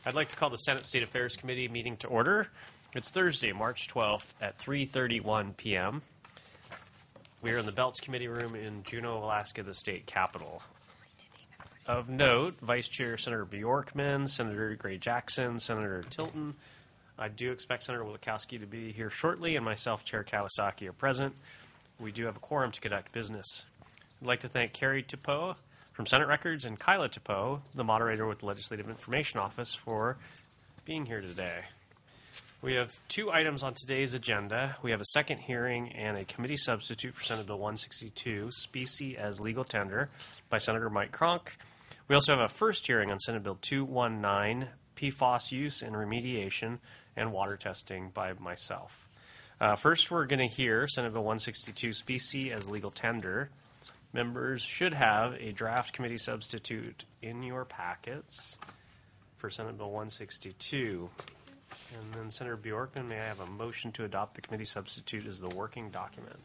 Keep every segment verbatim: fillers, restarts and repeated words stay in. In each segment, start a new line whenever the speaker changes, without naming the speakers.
I'd like to call the Senate State Affairs Committee meeting to order. It's Thursday, March twelfth at three thirty-one p m We are in the Belts Committee Room in Juneau, Alaska, the state capitol. Of note, Vice Chair Senator Bjorkman, Senator Gray Jackson, Senator Tilton. I do expect Senator Wielechowski to be here shortly, and myself, Chair Kawasaki, are present. We do have a quorum to conduct business. I'd like to thank Carrie Tepeau from Senate Records and Kyla Tepeau, the moderator with the Legislative Information Office, for being here today. We have two items on today's agenda. We have a second hearing and a committee substitute for Senate Bill one sixty-two, specie as legal tender, by Senator Mike Cronk. We also have a first hearing on Senate Bill two nineteen, P FAS use and remediation and water testing, by myself. Uh, first, we're going to hear Senate Bill one sixty-two, specie as legal tender. Members should have a draft committee substitute in your packets for Senate Bill one sixty-two. And then Senator Bjorkman, may I have a motion to adopt the committee substitute as the working document?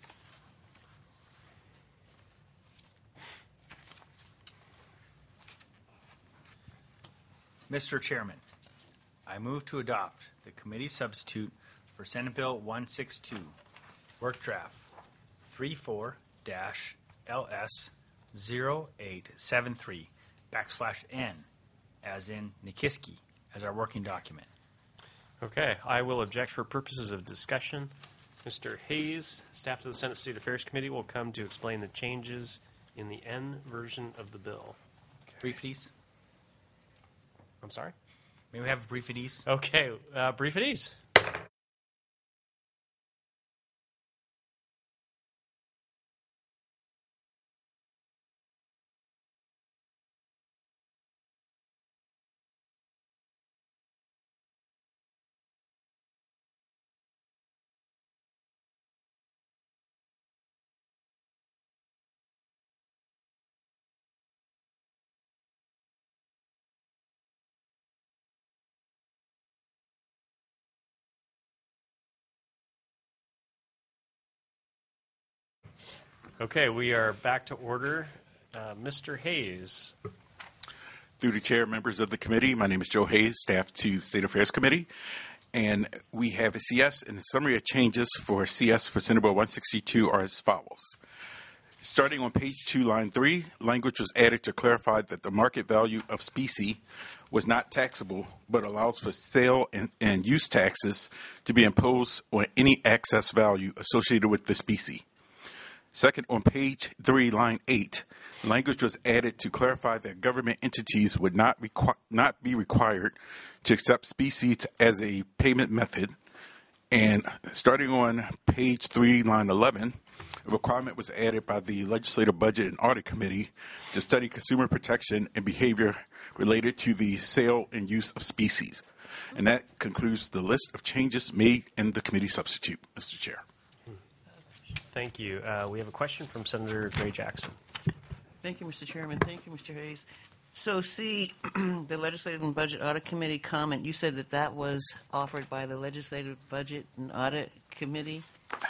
Mister Chairman, I move to adopt the committee substitute for Senate Bill one sixty-two, work draft thirty-four dash L S zero eight seven three backslash N, as in Nikiski, as our working document.
Okay, I will object for purposes of discussion. Mister Hayes, staff of the Senate State Affairs Committee, will come to explain the changes in the N version of the bill.
Brief at ease.
I'm sorry?
May we have a brief at ease?
Okay, uh, brief at ease. Okay, we are back to order. Uh, Mister Hayes.
Through the chair, members of the committee, my name is Joe Hayes, staff to State Affairs Committee, and we have a C S, and the summary of changes for C S for Senate Bill one sixty-two are as follows. Starting on page two, line three, language was added to clarify that the market value of specie was not taxable, but allows for sale and, and use taxes to be imposed on any excess value associated with the specie. Second, on page three, line eight, language was added to clarify that government entities would not requ- not be required to accept specie to, as a payment method. And starting on page three, line eleven, a requirement was added by the Legislative Budget and Audit Committee to study consumer protection and behavior related to the sale and use of species. And that concludes the list of changes made in the committee substitute, Mister Chair.
Thank you. Uh, we have a question from Senator Gray Jackson.
Thank you, Mister Chairman. Thank you, Mister Hayes. So, see, the Legislative and Budget Audit Committee comment, you said that that was offered by the Legislative Budget and Audit Committee?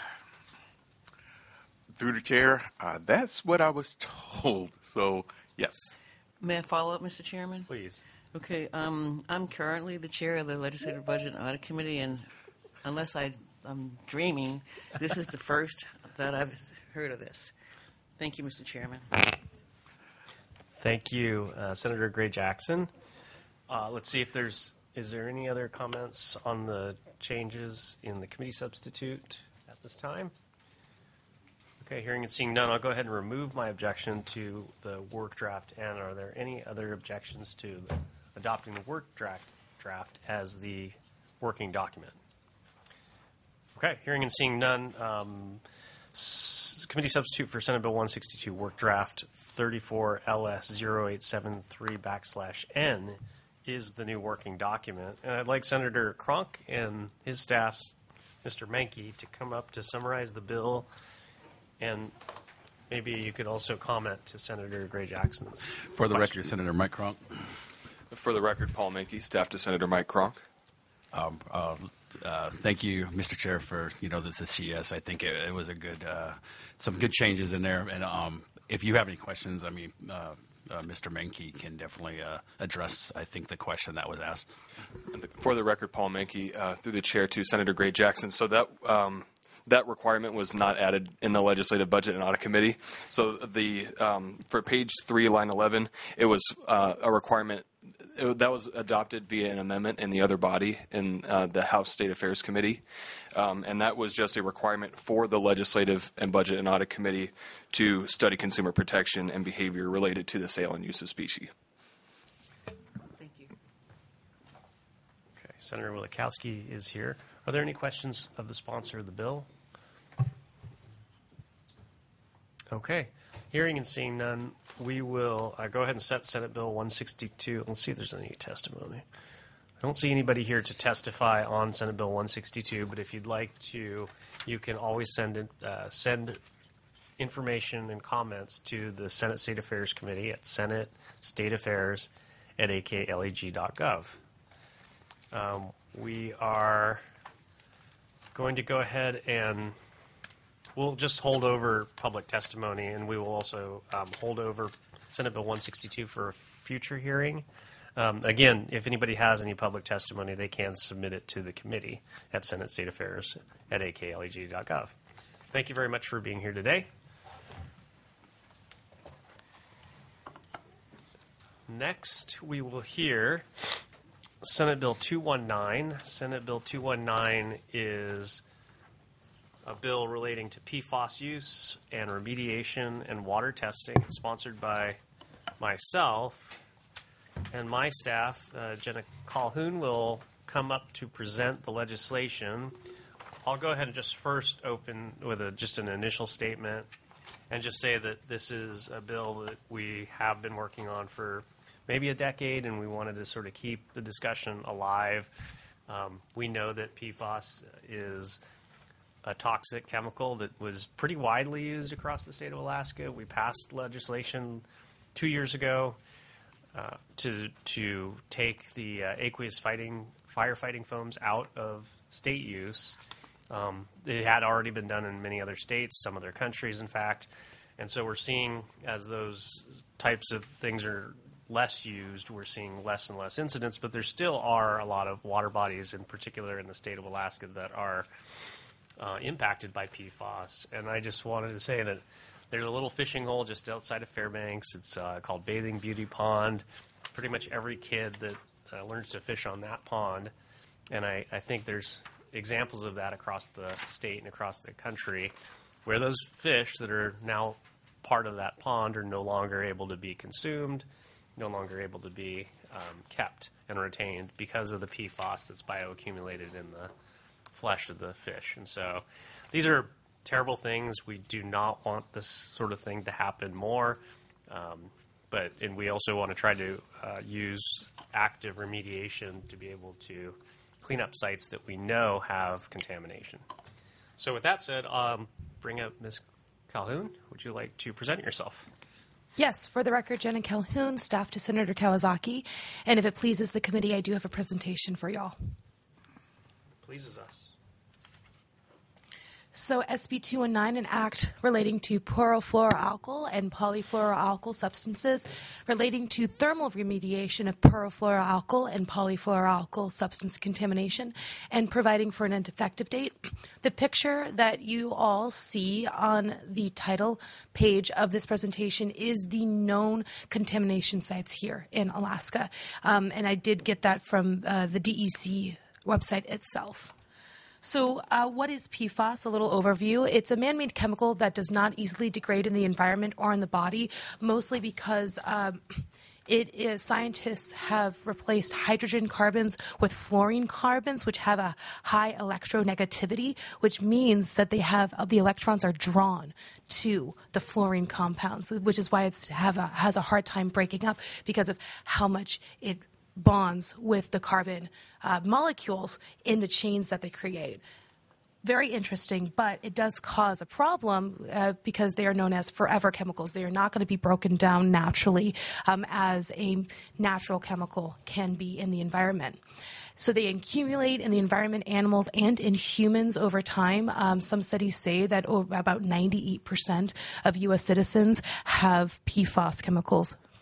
Through the chair, uh, that's what I was told. So, yes.
May I follow up, Mister Chairman?
Please.
Okay. Um, I'm currently the chair of the Legislative Budget and Audit Committee, and unless I, I'm dreaming, this is the first that I've heard of this. Thank you, Mister Chairman.
Thank you, uh, Senator Gray Jackson. Uh, let's see if there's, is there any other comments on the changes in the committee substitute at this time? Okay, hearing and seeing none, I'll go ahead and remove my objection to the work draft. And are there any other objections to adopting the work draft, draft as the working document? Okay, hearing and seeing none, um, s- committee substitute for Senate Bill one sixty-two, work draft thirty-four L S zero eight seven three backslash N is the new working document. And I'd like Senator Cronk and his staff, Mister Menke, to come up to summarize the bill. And maybe you could also comment to Senator Gray Jackson's
For the
question.
record, Senator Mike Cronk.
For the record, Paul Menke, staff to Senator Mike Cronk.
Um, uh, uh, thank you, Mister Chair, for you know the, the C S. I think it, it was a good, uh, some good changes in there. And um, if you have any questions, I mean, uh, uh, Mister Menke can definitely uh, address, I think, the question that was asked.
And the- For the record, Paul Menke, uh, through the chair to Senator Gray Jackson. So that um, that requirement was not added in the Legislative Budget and Audit Committee. So the um, for page three, line eleven, it was uh, a requirement it, that was adopted via an amendment in the other body in uh, the House State Affairs Committee, um, and that was just a requirement for the Legislative and Budget and Audit Committee to study consumer protection and behavior related to the sale and use of specie.
Thank you.
Okay, Senator Wielechowski is here. Are there any questions of the sponsor of the bill? Okay. Hearing and seeing none, we will uh, go ahead and set Senate Bill one sixty-two. Let's see if there's any testimony. I don't see anybody here to testify on Senate Bill one sixty-two, but if you'd like to, you can always send in, uh, send information and comments to the Senate State Affairs Committee at senate state affairs at a k leg dot gov. Um, we are going to go ahead and we'll just hold over public testimony, and we will also um, hold over Senate Bill one sixty-two for a future hearing. Um, again, if anybody has any public testimony, they can submit it to the committee at senate state affairs at a k leg dot gov. Thank you very much for being here today. Next, we will hear Senate Bill two nineteen. Senate Bill two nineteen is a bill relating to P FAS use and remediation and water testing, sponsored by myself and my staff. Uh, Jenna Calhoun will come up to present the legislation. I'll go ahead and just first open with a, just an initial statement and just say that this is a bill that we have been working on for maybe a decade, and we wanted to sort of keep the discussion alive. Um, we know that P FAS is a toxic chemical that was pretty widely used across the state of Alaska. We passed legislation two years ago uh, to to take the uh, aqueous fighting firefighting foams out of state use. Um, it had already been done in many other states, some other countries, in fact. And so we're seeing, as those types of things are less used, we're seeing less and less incidents, but there still are a lot of water bodies, in particular in the state of Alaska, that are uh, impacted by P FAS. And I just wanted to say that there's a little fishing hole just outside of Fairbanks. It's uh, called Bathing Beauty Pond. Pretty much every kid that uh, learns to fish on that pond, and I, I think there's examples of that across the state and across the country, where those fish that are now part of that pond are no longer able to be consumed, no longer able to be um, kept and retained because of the P FAS that's bioaccumulated in the flesh of the fish. And so these are terrible things. We do not want this sort of thing to happen more. Um, but and we also want to try to uh, use active remediation to be able to clean up sites that we know have contamination. So with that said, um, bring up Miz Calhoun. Would you like to present yourself?
Yes, for the record, Jenna Calhoun, staff to Senator Kawasaki. And if it pleases the committee, I do have a presentation for y'all.
Pleases us.
So S B two nineteen, an act relating to perfluoroalkyl and polyfluoroalkyl substances, relating to thermal remediation of perfluoroalkyl and polyfluoroalkyl substance contamination, and providing for an end effective date. The picture that you all see on the title page of this presentation is the known contamination sites here in Alaska. Um, and I did get that from uh, the D E C website itself. So uh, what is P FAS? A little overview. It's a man-made chemical that does not easily degrade in the environment or in the body, mostly because um, it is, scientists have replaced hydrogen carbons with fluorine carbons, which have a high electronegativity, which means that they have the electrons are drawn to the fluorine compounds, which is why it's have a, has a hard time breaking up because of how much it bonds with the carbon uh, molecules in the chains that they create. Very interesting, but it does cause a problem uh, because they are known as forever chemicals. They are not going to be broken down naturally um, as a natural chemical can be in the environment. So they accumulate in the environment, animals, and in humans over time. Um, some studies say that oh, about ninety-eight percent of U S citizens have P FAS chemicals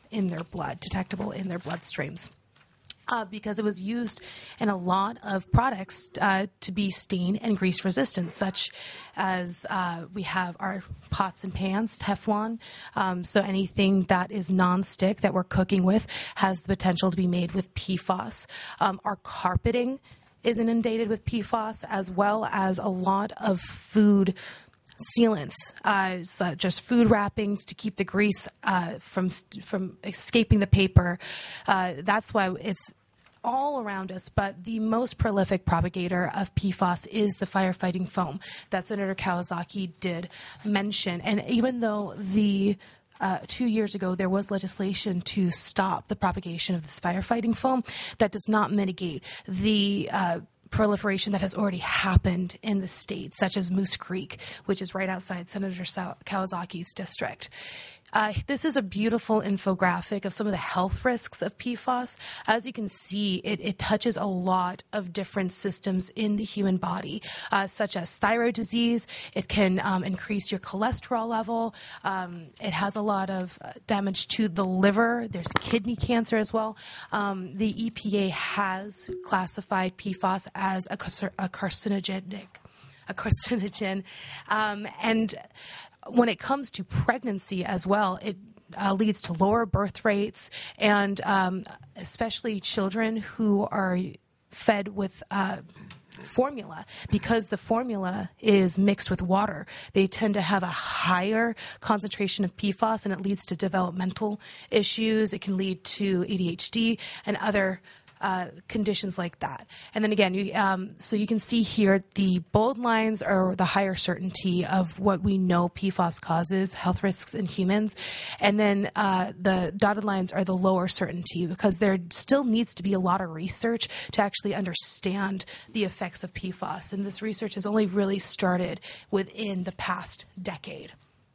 in their blood, detectable in their bloodstreams. Uh, because it was used in a lot of products uh, to be stain and grease resistant, such as uh, we have our pots and pans, Teflon. Um, so anything that is non-stick that we're cooking with has the potential to be made with P FAS. Um, our carpeting is inundated with P FAS, as well as a lot of food sealants, uh, so just food wrappings to keep the grease uh, from from escaping the paper. Uh, that's why it's all around us, but the most prolific propagator of P FAS is the firefighting foam that Senator Kawasaki did mention. And even though the uh, two years ago there was legislation to stop the propagation of this firefighting foam, that does not mitigate the uh, proliferation that has already happened in the state, such as Moose Creek, which is right outside Senator Kawasaki's district. Uh, this is a beautiful infographic of some of the health risks of P FAS. As you can see, it, it touches a lot of different systems in the human body, uh, such as thyroid disease. It can um, increase your cholesterol level. Um, it has a lot of uh, damage to the liver. There's kidney cancer as well. Um, the E P A has classified P FAS as a, car- a carcinogenic, a carcinogen, um, and when it comes to pregnancy as well, it uh, leads to lower birth rates, and um, especially children who are fed with uh, formula. Because the formula is mixed with water, they tend to have a higher concentration of P FAS, and it leads to developmental issues. It can lead to A D H D and other Uh, conditions like that. And then again, you, um, so you can see here the bold lines are the higher certainty of what we know P FAS causes, health risks in humans. And then uh, the dotted lines are the lower certainty, because there still needs to be a lot of research to actually understand the effects of P FAS. And this research has only really started within the past decade.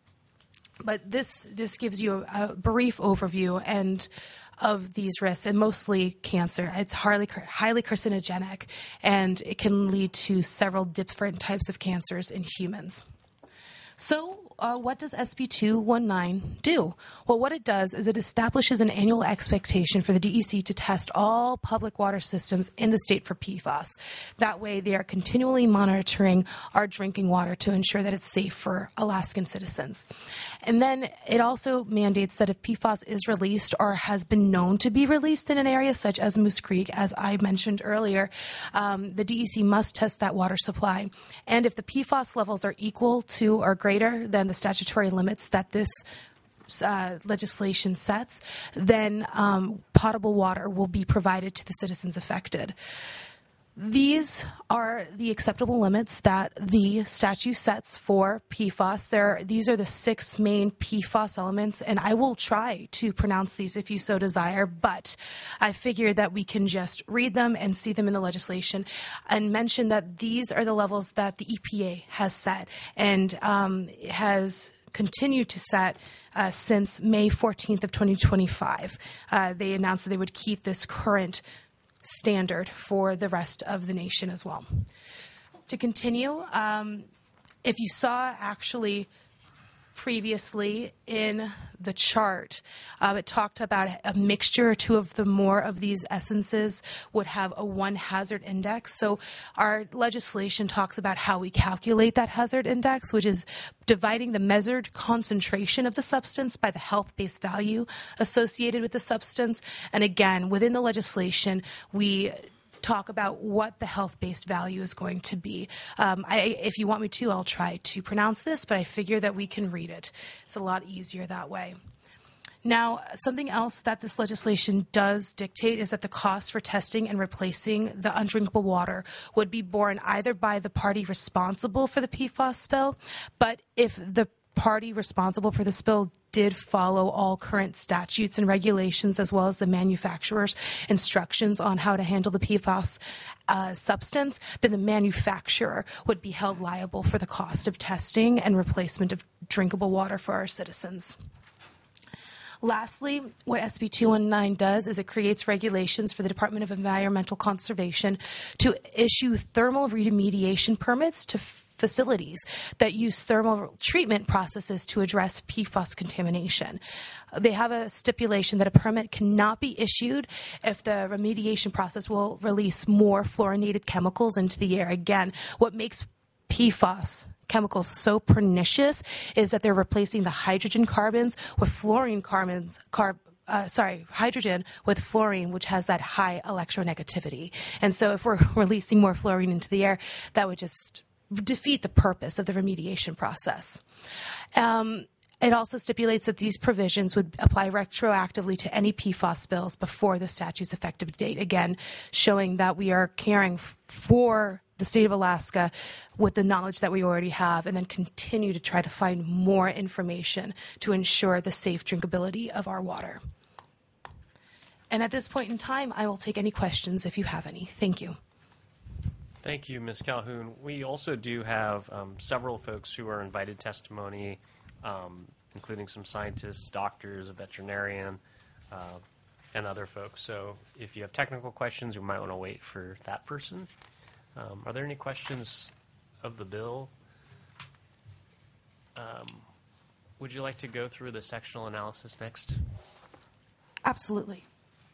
But this this gives you a, a brief overview and of these risks, and mostly cancer. It's highly highly carcinogenic, and it can lead to several different types of cancers in humans. So uh, what does S B two nineteen do? Well, what it does is it establishes an annual expectation for the D E C to test all public water systems in the state for P FAS. That way, they are continually monitoring our drinking water to ensure that it's safe for Alaskan citizens. And then it also mandates that if P FAS is released or has been known to be released in an area such as Moose Creek, as I mentioned earlier, um, the D E C must test that water supply. And if the P FAS levels are equal to or greater than the statutory limits that this uh, legislation sets, then um, potable water will be provided to the citizens affected. These are the acceptable limits that the statute sets for P FAS. There, these are the six main P FAS elements, and I will try to pronounce these if you so desire, but I figure that we can just read them and see them in the legislation and mention that these are the levels that the E P A has set and um, has continued to set uh, since May fourteenth of twenty twenty-five. Uh, they announced that they would keep this current standard for the rest of the nation as well. To continue, um, if you saw actually previously in the chart, uh, it talked about a mixture or two of the more of these essences would have a one hazard index. So our legislation talks about how we calculate that hazard index, which is dividing the measured concentration of the substance by the health-based value associated with the substance. And again, within the legislation, we talk about what the health-based value is going to be. Um, I, if you want me to, I'll try to pronounce this, but I figure that we can read it. It's a lot easier that way. Now, something else that this legislation does dictate is that the cost for testing and replacing the undrinkable water would be borne either by the party responsible for the P FAS spill, but if the party responsible for the spill did follow all current statutes and regulations, as well as the manufacturer's instructions on how to handle the P FAS uh, substance, then the manufacturer would be held liable for the cost of testing and replacement of drinkable water for our citizens. Lastly, what S B two nineteen does is it creates regulations for the Department of Environmental Conservation to issue thermal remediation permits to facilities that use thermal treatment processes to address P FAS contamination. They have a stipulation that a permit cannot be issued if the remediation process will release more fluorinated chemicals into the air. Again, what makes P FAS chemicals so pernicious is that they're replacing the hydrogen carbons with fluorine carbons, carb, uh, sorry, hydrogen with fluorine, which has that high electronegativity. And so if we're releasing more fluorine into the air, that would just defeat the purpose of the remediation process. Um, It also stipulates that these provisions would apply retroactively to any P FAS spills before the statute's effective date, again, showing that we are caring f- for the state of Alaska with the knowledge that we already have, and then continue to try to find more information to ensure the safe drinkability of our water. And at this point in time, I will take any questions if you have any. Thank you.
Thank you, Miz Calhoun. We also do have um, several folks who are invited testimony, um, including some scientists, doctors, a veterinarian, uh, and other folks. So if you have technical questions, you might want to wait for that person. Um, are there any questions of the bill? Um, would you like to go through the sectional analysis next?
Absolutely.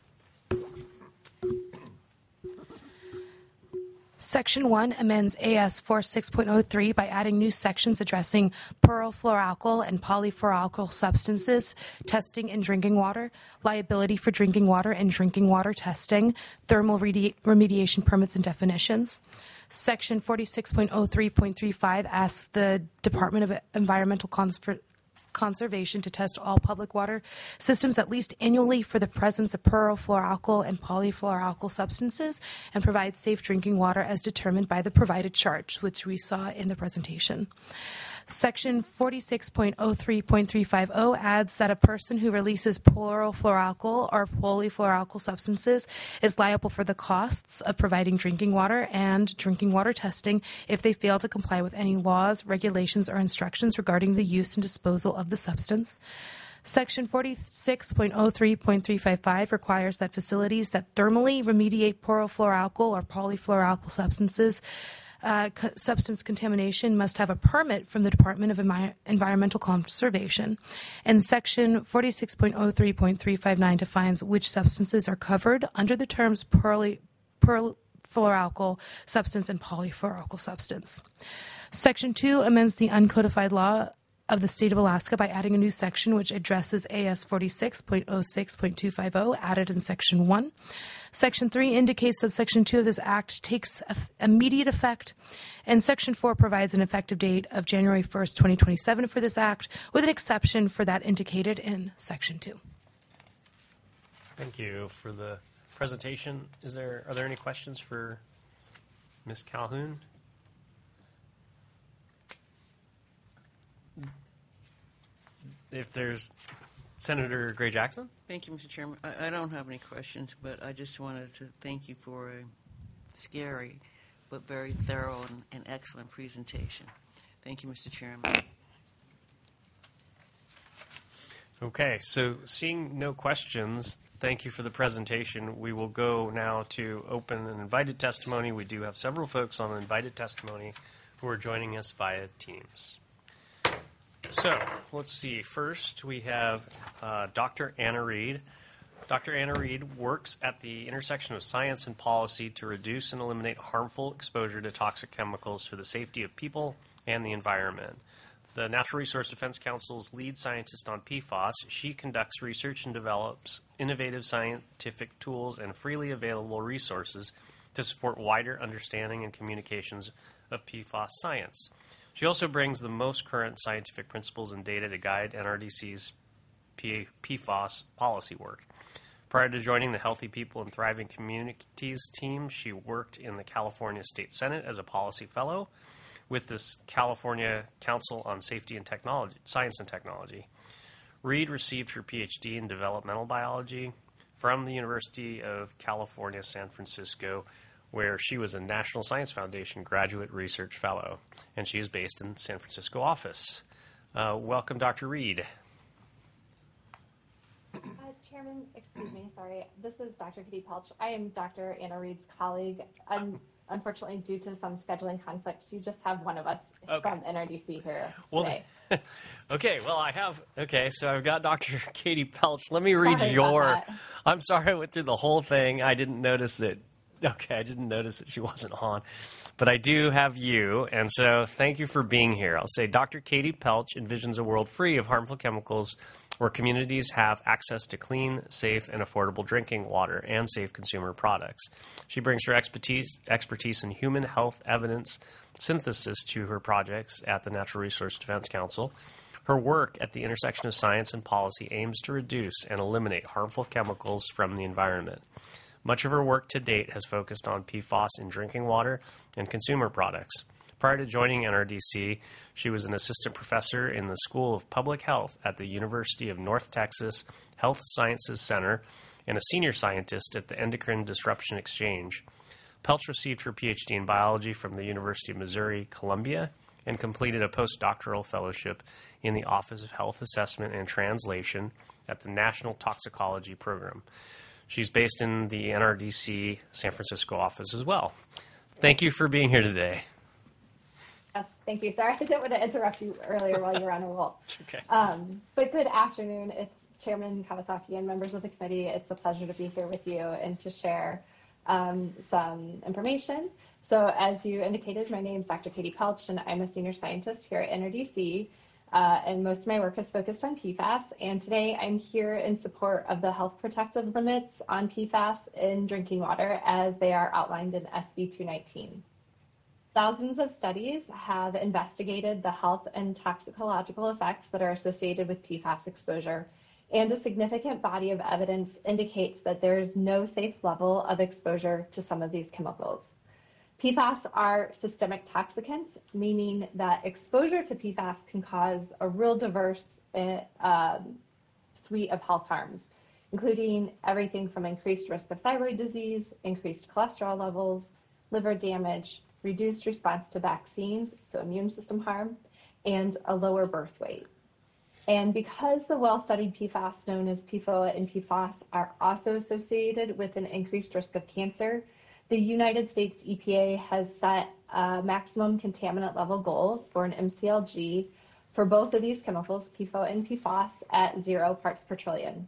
Section one amends A S forty-six point oh three by adding new sections addressing perfluoroalkyl and polyfluoroalkyl substances, testing in drinking water, liability for drinking water and drinking water testing, thermal redi- remediation permits and definitions. Section forty-six point oh three point three five asks the Department of Environmental Conser- Conservation to test all public water systems at least annually for the presence of perfluoroalkyl and polyfluoroalkyl substances and provide safe drinking water as determined by the provided chart, which we saw in the presentation. Section forty-six point oh three point three five oh adds that a person who releases perfluoroalkyl or polyfluoroalkyl substances is liable for the costs of providing drinking water and drinking water testing if they fail to comply with any laws, regulations, or instructions regarding the use and disposal of the substance. Section forty-six point oh three point three five five requires that facilities that thermally remediate perfluoroalkyl or polyfluoroalkyl substances Uh, co- substance contamination must have a permit from the Department of Envi- Environmental Conservation. And Section forty-six point oh three point three five nine defines which substances are covered under the terms perly- perfluoroalkyl substance and polyfluoroalkyl substance. Section two amends the uncodified law of the state of Alaska by adding a new section which addresses A S forty-six point oh six point two five oh added in Section one. Section three indicates that Section two of this Act takes immediate effect, and Section four provides an effective date of January first, twenty twenty-seven for this Act, with an exception for that indicated in Section two.
Thank you for the presentation. Is there, are there any questions for Miz Calhoun? If there's Senator Gray Jackson?
Thank you, Mister Chairman. I, I don't have any questions, but I just wanted to thank you for a scary but very thorough and, and excellent presentation. Thank you, Mister Chairman.
Okay, so seeing no questions, thank you for the presentation. We will go now to open and invited testimony. We do have several folks on invited testimony who are joining us via Teams. So let's see. First, we have uh, Doctor Anna Reed. Doctor Anna Reed works at the intersection of science and policy to reduce and eliminate harmful exposure to toxic chemicals for the safety of people and the environment. The Natural Resource Defense Council's lead scientist on P FAS, she conducts research and develops innovative scientific tools and freely available resources to support wider understanding and communications of P FAS science. She also brings the most current scientific principles and data to guide N R D C's P FAS policy work. Prior to joining the Healthy People and Thriving Communities team, she worked in the California State Senate as a policy fellow with this California Council on Safety and Technology, Science and Technology. Reed received her P H D in developmental biology from the University of California, San Francisco, where she was a National Science Foundation Graduate Research Fellow, and she is based in the San Francisco office. Uh, welcome, Doctor Reed.
Uh, Chairman, excuse me, sorry. This is Doctor Kitty Pelch. I am Doctor Anna Reed's colleague. Un- unfortunately, due to some scheduling conflicts, you just have one of us
Okay.
from N R D C here
Well,
today.
Okay, well, I have. Okay, so I've got Doctor Katie Pelch. Let me read
Sorry about
your.
that.
I'm sorry I went through the whole thing. I didn't notice that. Okay, I didn't notice that she wasn't on. But I do have you, and so thank you for being here. I'll say Doctor Katie Pelch envisions a world free of harmful chemicals where communities have access to clean, safe, and affordable drinking water and safe consumer products. She brings her expertise, expertise in human health evidence synthesis to her projects at the Natural Resource Defense Council. Her work at the intersection of science and policy aims to reduce and eliminate harmful chemicals from the environment. Much of her work to date has focused on P FAS in drinking water and consumer products. Prior to joining N R D C, she was an assistant professor in the School of Public Health at the University of North Texas Health Sciences Center and a senior scientist at the Endocrine Disruption Exchange. Pelch received her P H D in biology from the University of Missouri, Columbia, and completed a postdoctoral fellowship in the Office of Health Assessment and Translation at the National Toxicology Program. She's based in the N R D C San Francisco office as well. Thank you for being here today.
Yes, thank you. Sorry, I didn't want to interrupt you earlier while you were on a roll.
It's okay.
Um, but good afternoon. It's Chairman Kawasaki and members of the committee. It's a pleasure to be here with you and to share um, some information. So as you indicated, my name is Doctor Katie Pelch, and I'm a senior scientist here at N R D C. Uh, and most of my work is focused on P FAS. And today I'm here in support of the health protective limits on P FAS in drinking water as they are outlined in S B two nineteen. Thousands of studies have investigated the health and toxicological effects that are associated with P FAS exposure, and a significant body of evidence indicates that there is no safe level of exposure to some of these chemicals. P FAS are systemic toxicants, meaning that exposure to P FAS can cause a real diverse uh, suite of health harms, including everything from increased risk of thyroid disease, increased cholesterol levels, liver damage, reduced response to vaccines, so immune system harm, and a lower birth weight. And because the well-studied P FAS known as P FOA and P FOS are also associated with an increased risk of cancer, the United States E P A has set a maximum contaminant level goal for an M C L G for both of these chemicals, P FOA and P FOS, at zero parts per trillion.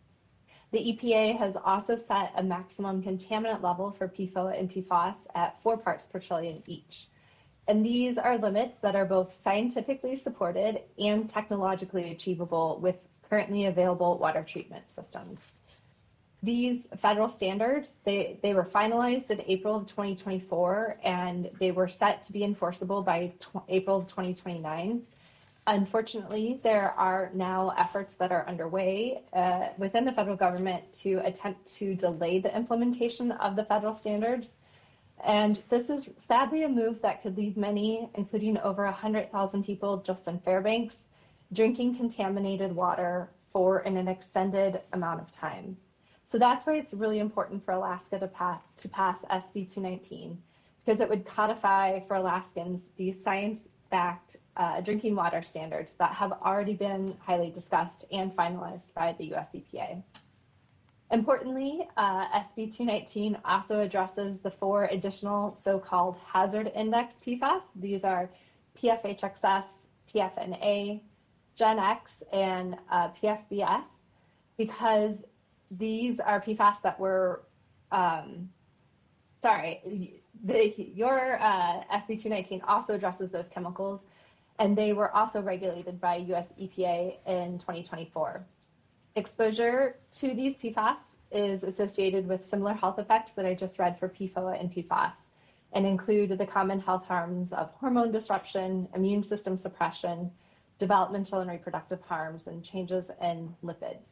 The E P A has also set a maximum contaminant level for P FOA and P FOS at four parts per trillion each. And these are limits that are both scientifically supported and technologically achievable with currently available water treatment systems. These federal standards, they, they were finalized in April of twenty twenty-four, and they were set to be enforceable by tw- April of twenty twenty-nine. Unfortunately, there are now efforts that are underway uh, within the federal government to attempt to delay the implementation of the federal standards. And this is sadly a move that could leave many, including over one hundred thousand people just in Fairbanks, drinking contaminated water for an extended amount of time. So that's why it's really important for Alaska to pass, to pass S B two nineteen, because it would codify for Alaskans these science-backed uh, drinking water standards that have already been highly discussed and finalized by the U S E P A. Importantly, uh, S B two nineteen also addresses the four additional so-called hazard index P FAS. These are P F H X S, P F N A, Gen X, and uh, P F B S, because these are P FAS that were, um, sorry, the, your uh, S B two nineteen also addresses those chemicals, and they were also regulated by U S E P A in twenty twenty-four. Exposure to these P FAS is associated with similar health effects that I just read for P FOA and P FOS, and include the common health harms of hormone disruption, immune system suppression, developmental and reproductive harms, and changes in lipids.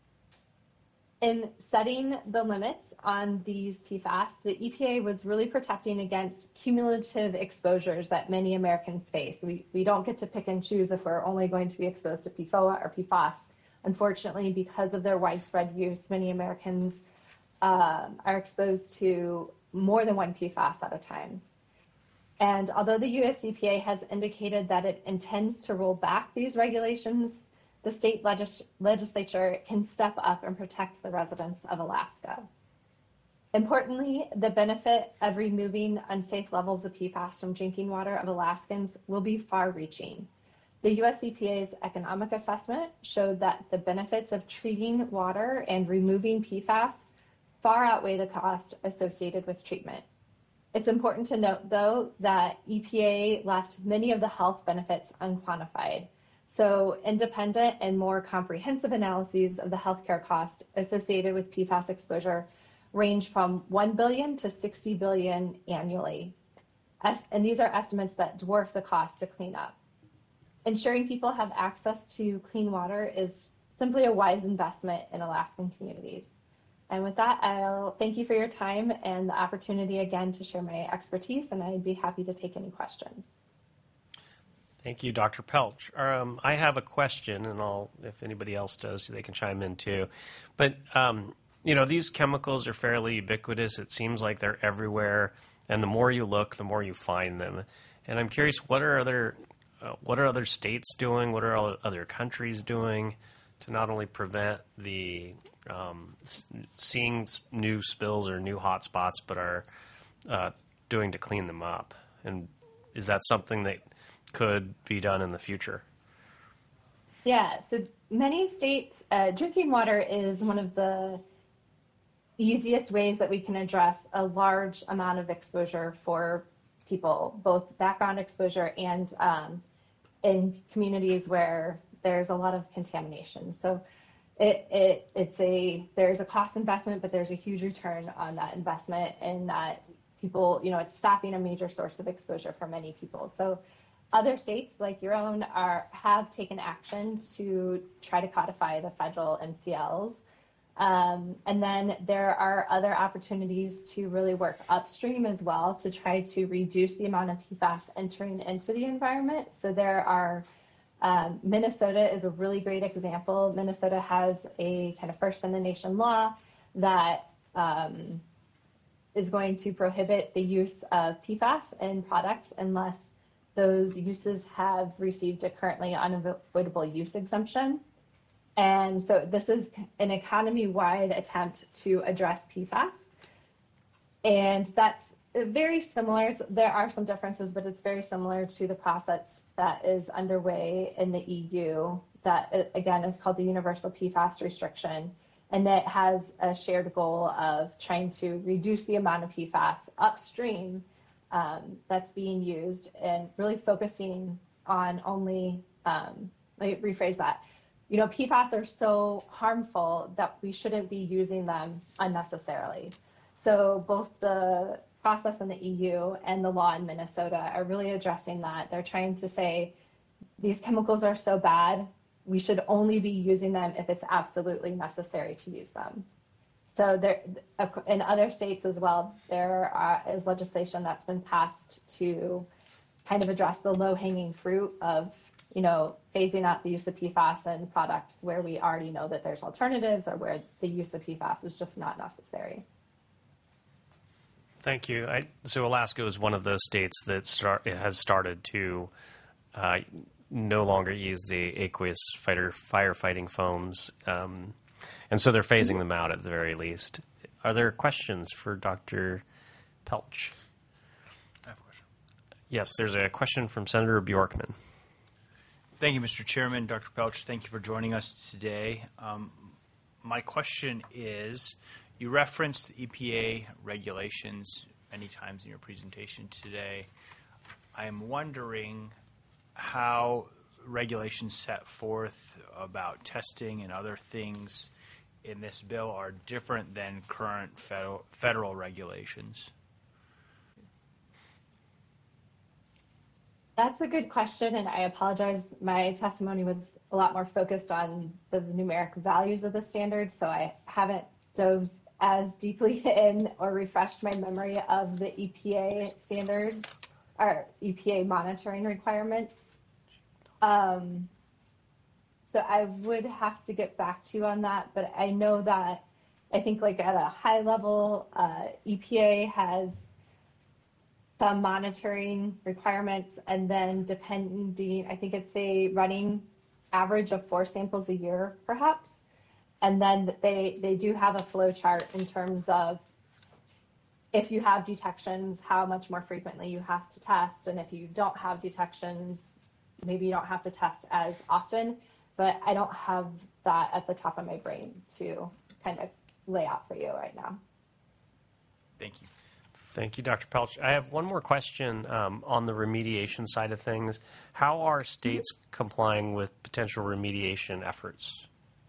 In setting the limits on these P FAS, the E P A was really protecting against cumulative exposures that many Americans face. We, we don't get to pick and choose if we're only going to be exposed to P FOA or P FOS. Unfortunately, because of their widespread use, many Americans um, are exposed to more than one P FAS at a time. And although the U S E P A has indicated that it intends to roll back these regulations, the state legis- legislature can step up and protect the residents of Alaska. Importantly, the benefit of removing unsafe levels of P FAS from drinking water of Alaskans will be far-reaching. The U S E P A's economic assessment showed that the benefits of treating water and removing P FAS far outweigh the cost associated with treatment. It's important to note, though, that E P A left many of the health benefits unquantified. So independent and more comprehensive analyses of the healthcare cost associated with P FAS exposure range from one billion dollars to sixty billion dollars annually. And these are estimates that dwarf the cost to clean up. Ensuring people have access to clean water is simply a wise investment in Alaskan communities. And with that, I'll thank you for your time and the opportunity again to share my expertise, and I'd be happy to take any questions.
Thank you, Doctor Pelch. Um, I have a question, and I'll, if anybody else does, they can chime in too. But, um, you know, these chemicals are fairly ubiquitous. It seems like they're everywhere, and the more you look, the more you find them. And I'm curious, what are other, uh, what are other states doing? What are all other countries doing to not only prevent the um, seeing new spills or new hot spots, but are uh, doing to clean them up? And is that something that could be done in the future?
Yeah, so many states, uh, drinking water is one of the easiest ways that we can address a large amount of exposure for people, both background exposure and um, in communities where there's a lot of contamination. So it, it it's a there's a cost investment, but there's a huge return on that investment, and that people, you know, it's stopping a major source of exposure for many people. So other states like your own are have taken action to try to codify the federal M C Ls. Um, and then there are other opportunities to really work upstream as well to try to reduce the amount of P FAS entering into the environment. So there are, um, Minnesota is a really great example. Minnesota has a kind of first in the nation law that um, is going to prohibit the use of P FAS in products unless those uses have received a currently unavoidable use exemption. And so this is an economy-wide attempt to address P FAS. And that's very similar. There are some differences, but it's very similar to the process that is underway in the E U that, again, is called the Universal P FAS Restriction. And that has a shared goal of trying to reduce the amount of P FAS upstream um, that's being used, and really focusing on only, um, let me rephrase that. You know, P FAS are so harmful that we shouldn't be using them unnecessarily. So both the process in the E U and the law in Minnesota are really addressing that. They're trying to say these chemicals are so bad, we should only be using them if it's absolutely necessary to use them. So there, in other states as well, there are, is legislation that's been passed to kind of address the low-hanging fruit of, you know, phasing out the use of P FAS in products where we already know that there's alternatives, or where the use of P FAS is just not necessary.
Thank you. I, so Alaska is one of those states that start, has started to uh, no longer use the aqueous fighter firefighting foams, um, and so they're phasing them out at the very least. Are there questions for Doctor Pelch?
I have a question.
Yes, there's a question from Senator Bjorkman.
Thank you, Mister Chairman. Doctor Pelch, thank you for joining us today. Um, my question is, you referenced the E P A regulations many times in your presentation today. I am wondering how regulations set forth about testing and other things in this bill are different than current federal, federal regulations.
That's a good question, and I apologize. My testimony was a lot more focused on the numeric values of the standards, so I haven't dove as deeply in or refreshed my memory of the E P A standards or E P A monitoring requirements. Um, so I would have to get back to you on that, but I know that I think like at a high level, uh, E P A has some monitoring requirements, and then depending, I think it's a running average of four samples a year, perhaps. And then they, they do have a flow chart in terms of if you have detections, how much more frequently you have to test. And if you don't have detections, maybe you don't have to test as often. But I don't have that at the top of my brain to kind of lay out for you right now.
Thank you.
Thank you, Doctor Pelch. I have one more question um, on the remediation side of things. How are states complying with potential remediation efforts?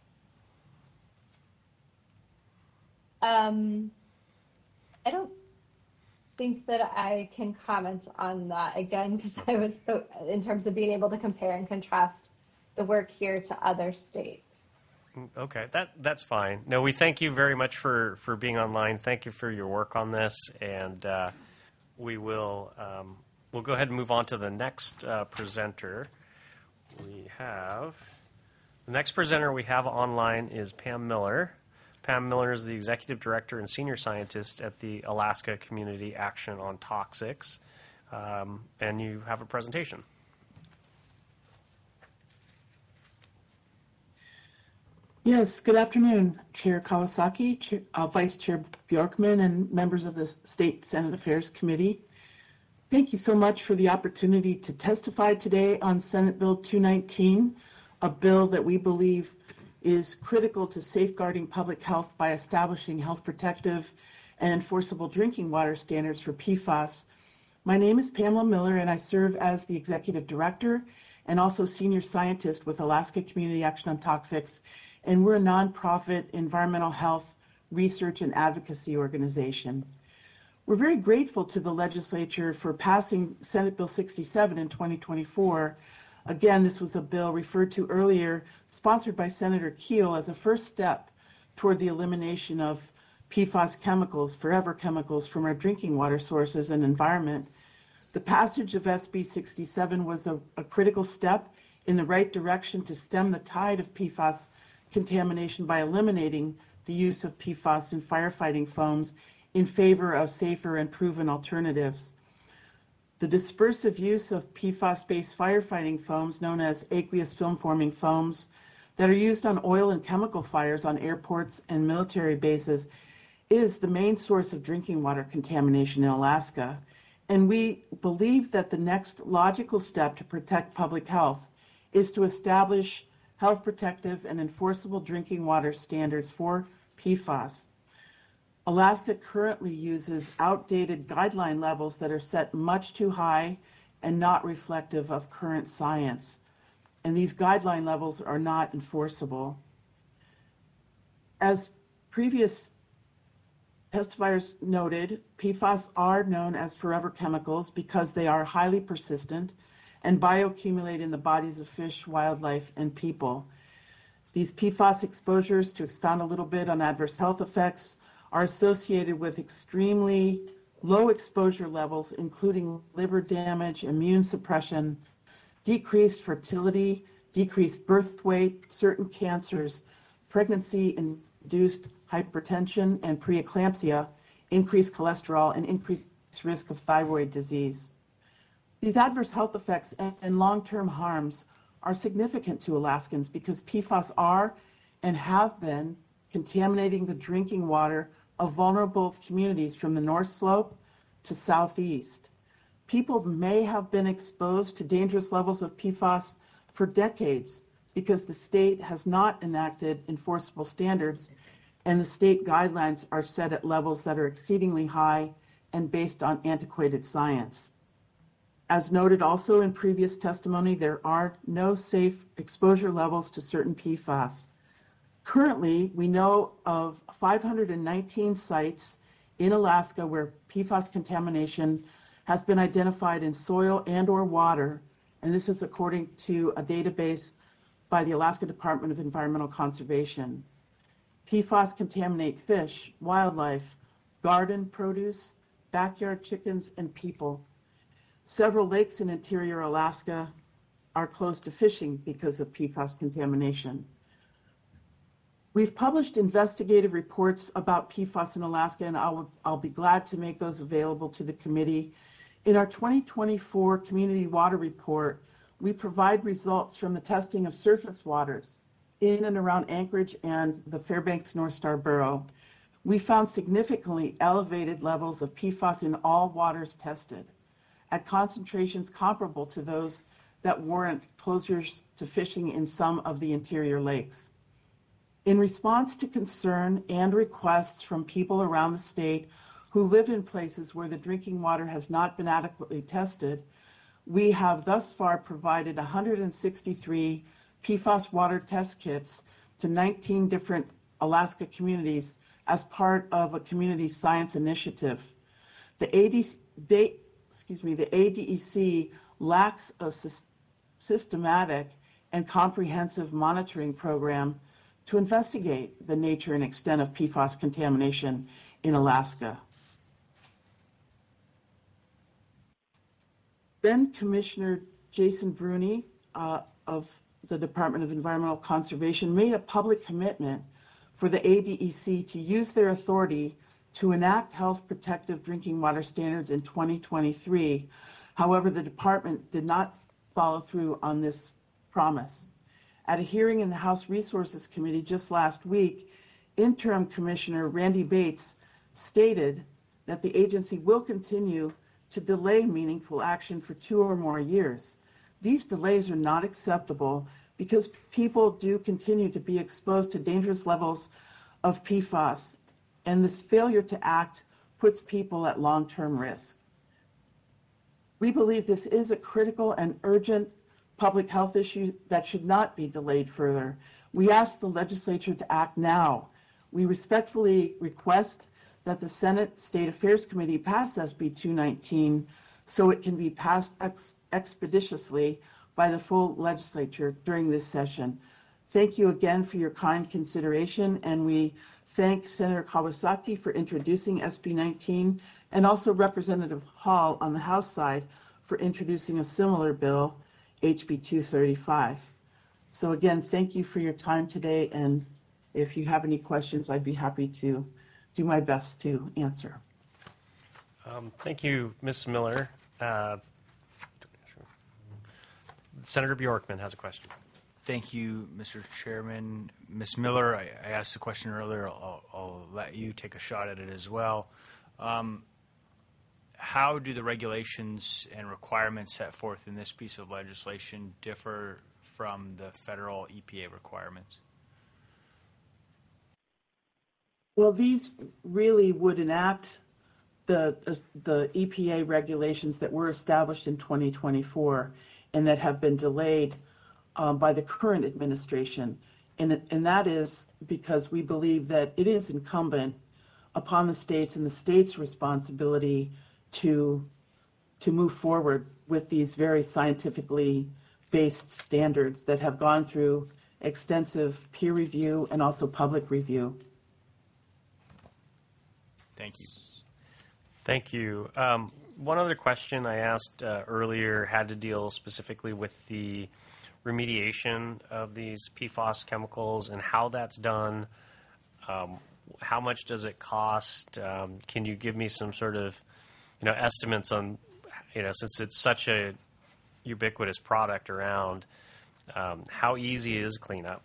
Um, I don't think that I can comment on that again, because I was, in terms of being able to compare and contrast the work here to other states.
Okay, that that's fine. No, we thank you very much for, for being online. Thank you for your work on this, and uh, we will um, we'll go ahead and move on to the next uh, presenter. We have the next presenter we have online is Pam Miller. Pam Miller is the executive director and senior scientist at the Alaska Community Action on Toxics, um, and you have a presentation.
Yes, good afternoon, Chair Kawasaki, Chair, uh, Vice Chair Bjorkman, and members of the State Senate Affairs Committee. Thank you so much for the opportunity to testify today on Senate Bill two nineteen, a bill that we believe is critical to safeguarding public health by establishing health protective and enforceable drinking water standards for P FAS. My name is Pamela Miller, and I serve as the Executive Director and also Senior Scientist with Alaska Community Action on Toxics, and we're a nonprofit environmental health research and advocacy organization. We're very grateful to the legislature for passing Senate Bill sixty-seven in twenty twenty-four. Again, this was a bill referred to earlier, sponsored by Senator Keel as a first step toward the elimination of P FAS chemicals, forever chemicals, from our drinking water sources and environment. The passage of S B sixty-seven was a, a critical step in the right direction to stem the tide of P FAS contamination by eliminating the use of P FAS in firefighting foams in favor of safer and proven alternatives. The dispersive use of P FAS-based firefighting foams, known as aqueous film-forming foams, that are used on oil and chemical fires on airports and military bases, is the main source of drinking water contamination in Alaska. And we believe that the next logical step to protect public health is to establish health protective and enforceable drinking water standards for P FAS. Alaska currently uses outdated guideline levels that are set much too high and not reflective of current science. And these guideline levels are not enforceable. As previous testifiers noted, P FAS are known as forever chemicals because they are highly persistent and bioaccumulate in the bodies of fish, wildlife, and people. These P FAS exposures, to expound a little bit on adverse health effects, are associated with extremely low exposure levels, including liver damage, immune suppression, decreased fertility, decreased birth weight, certain cancers, pregnancy-induced hypertension and preeclampsia, increased cholesterol, and increased risk of thyroid disease. These adverse health effects and long-term harms are significant to Alaskans because P FAS are and have been contaminating the drinking water of vulnerable communities from the North Slope to Southeast. People may have been exposed to dangerous levels of P FAS for decades because the state has not enacted enforceable standards, and the state guidelines are set at levels that are exceedingly high and based on antiquated science. As noted also in previous testimony, there are no safe exposure levels to certain P FAS. Currently, we know of five hundred nineteen sites in Alaska where P FAS contamination has been identified in soil and or water, and this is according to a database by the Alaska Department of Environmental Conservation. P FAS contaminate fish, wildlife, garden produce, backyard chickens, and people. Several lakes in interior Alaska are closed to fishing because of P FAS contamination. We've published investigative reports about P FAS in Alaska, and I'll, I'll be glad to make those available to the committee. In our twenty twenty-four Community Water Report, we provide results from the testing of surface waters in and around Anchorage and the Fairbanks North Star Borough. We found significantly elevated levels of P FAS in all waters tested, at concentrations comparable to those that warrant closures to fishing in some of the interior lakes. In response to concern and requests from people around the state who live in places where the drinking water has not been adequately tested, we have thus far provided one hundred sixty-three P FAS water test kits to nineteen different Alaska communities as part of a community science initiative. The A D, they, excuse me, the A D E C lacks a sy- systematic and comprehensive monitoring program to investigate the nature and extent of P FAS contamination in Alaska. Then Commissioner Jason Bruni uh, of the Department of Environmental Conservation made a public commitment for the A D E C to use their authority to enact health protective drinking water standards in twenty twenty-three. However, the department did not follow through on this promise. At a hearing in the House Resources Committee just last week, Interim Commissioner Randy Bates stated that the agency will continue to delay meaningful action for two or more years. These delays are not acceptable because people do continue to be exposed to dangerous levels of P FAS, and this failure to act puts people at long-term risk. We believe this is a critical and urgent public health issue that should not be delayed further. We ask the legislature to act now. We respectfully request that the Senate State Affairs Committee pass S B two nineteen so it can be passed ex- expeditiously by the full legislature during this session. Thank you again for your kind consideration, and we thank Senator Kawasaki for introducing S B nineteen and also Representative Hall on the House side for introducing a similar bill, H B two thirty-five. So again, thank you for your time today, and if you have any questions, I'd be happy to do my best to answer.
Um, thank you, Miz Miller. Uh, Senator Bjorkman has a question.
Thank you, Mister Chairman. Miz Miller, I, I asked the question earlier. I'll, I'll let you take a shot at it as well. Um, how do the regulations and requirements set forth in this piece of legislation differ from the federal E P A requirements?
Well, these really would enact the the E P A regulations that were established in twenty twenty-four and that have been delayed um, by the current administration. And, and that is because we believe that it is incumbent upon the states and the states' responsibility to, to move forward with these very scientifically based standards that have gone through extensive peer review and also public review.
Thank you.
Thank you. Um, one other question I asked uh, earlier had to deal specifically with the remediation of these P FAS chemicals and how that's done. Um, how much does it cost? Um, can you give me some sort of, you know, estimates on, you know, since it's such a ubiquitous product around, um, how easy is cleanup?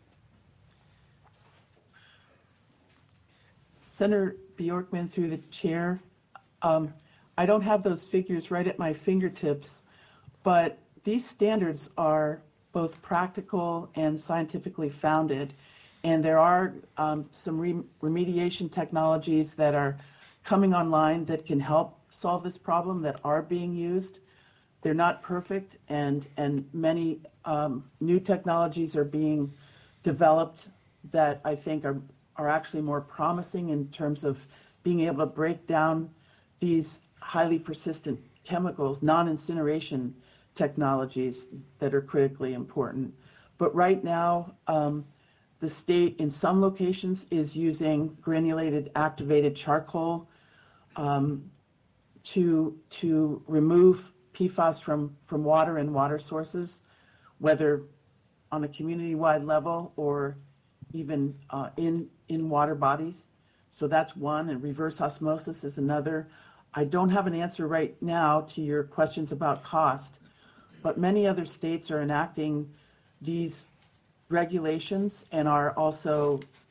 Senator Bjorkman, through the chair, um, I don't have those figures right at my fingertips, but these standards are both practical and scientifically founded, and there are um, some re- remediation technologies that are coming online that can help solve this problem that are being used. They're not perfect, and, and many um, new technologies are being developed that I think are, are actually more promising in terms of being able to break down these highly persistent chemicals, non-incineration technologies that are critically important. But right now, um, the state in some locations is using granulated activated charcoal um, to, to remove P FAS from, from water and water sources, whether on a community-wide level or even uh, in, in water bodies. So that's one, and reverse osmosis is another. I don't have an answer right now to your questions about cost, but many other states are enacting these regulations and are also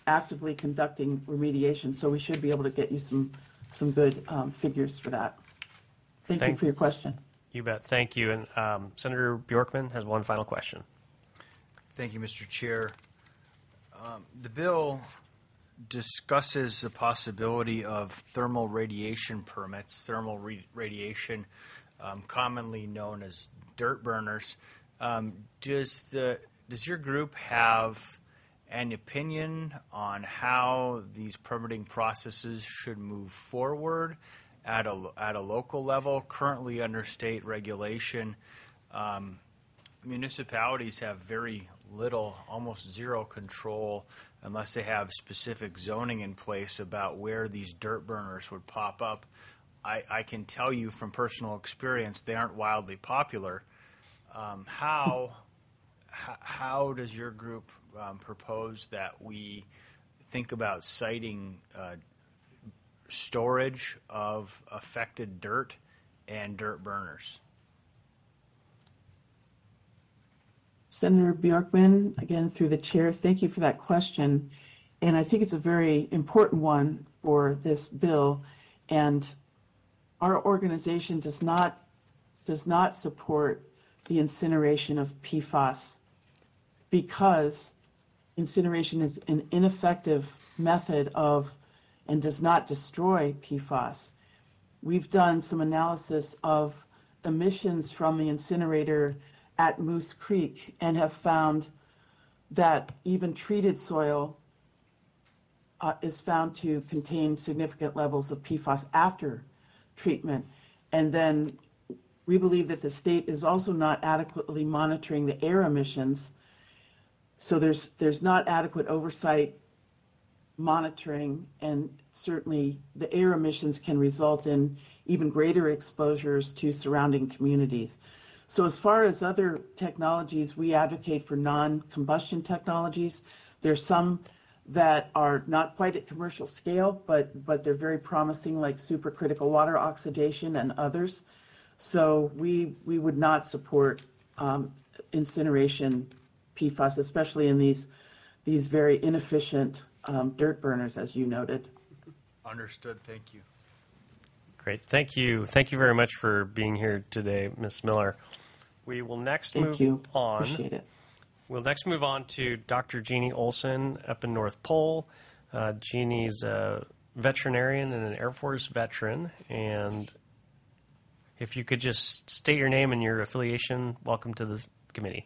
actively conducting remediation. So we should be able to get you some some good um, figures for that. Thank,
Thank-
you for your question.
You bet. Thank you. And um, Senator Bjorkman has one final question.
Thank you, Mister Chair. Um, the bill discusses the possibility of thermal radiation permits, thermal re- radiation, um, commonly known as dirt burners. Um, does the does your group have an opinion on how these permitting processes should move forward at a at a local level? Currently, under state regulation, um, municipalities have very little, almost zero control unless they have specific zoning in place about where these dirt burners would pop up. I, I can tell you from personal experience they aren't wildly popular. Um, how, h- how does your group um, propose that we think about citing uh, storage of affected dirt and dirt burners?
Senator Bjorkman, again through the chair, thank you for that question. And I think it's a very important one for this bill. And our organization does not does not support the incineration of P FAS because incineration is an ineffective method of and does not destroy P FAS. We've done some analysis of emissions from the incinerator at Moose Creek and have found that even treated soil uh, is found to contain significant levels of P FAS after treatment. And then we believe that the state is also not adequately monitoring the air emissions. So there's there's not adequate oversight monitoring, and certainly the air emissions can result in even greater exposures to surrounding communities. So as far as other technologies, we advocate for non-combustion technologies. There's some that are not quite at commercial scale, but but they're very promising, like supercritical water oxidation and others. So we we would not support um, incineration P FAS, especially in these these very inefficient um, dirt burners, as you noted.
Understood. Thank you.
Great. Thank you. Thank you very much for being here today, Miz Miller. We will next
Thank
move
you.
on.
Appreciate it.
We'll next move on to Doctor Jeannie Olson up in North Pole. Uh, Jeannie's a veterinarian and an Air Force veteran. And if you could just state your name and your affiliation, welcome to the committee.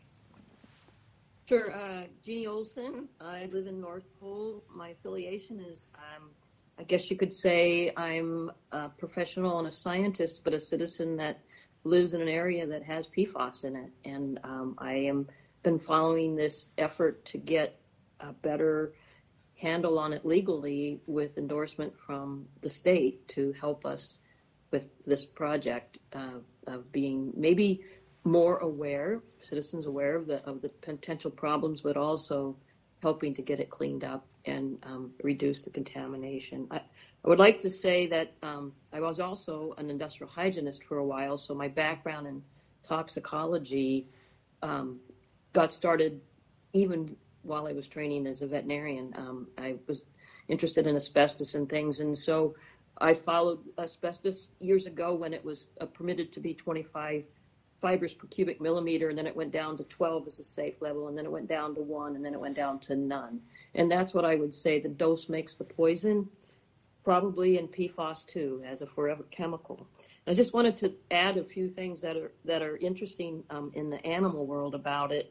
Sure. Uh, Jeannie Olson. I live in North Pole. My affiliation is, um, I guess you could say I'm a professional and a scientist, but a citizen that lives in an area that has P FAS in it. And um, I am been following this effort to get a better handle on it legally with endorsement from the state to help us with this project uh, of being maybe more aware, citizens aware of the of the potential problems, but also helping to get it cleaned up and um, reduce the contamination. I, I would like to say that um, I was also an industrial hygienist for a while, so my background in toxicology um, got started even while I was training as a veterinarian. Um, I was interested in asbestos and things, and so I followed asbestos years ago when it was uh, permitted to be twenty-five fibers per cubic millimeter, and then it went down to twelve as a safe level, and then it went down to one, and then it went down to none. And that's what I would say, the dose makes the poison, probably in P FAS too, as a forever chemical. And I just wanted to add a few things that are that are interesting um, in the animal world about it.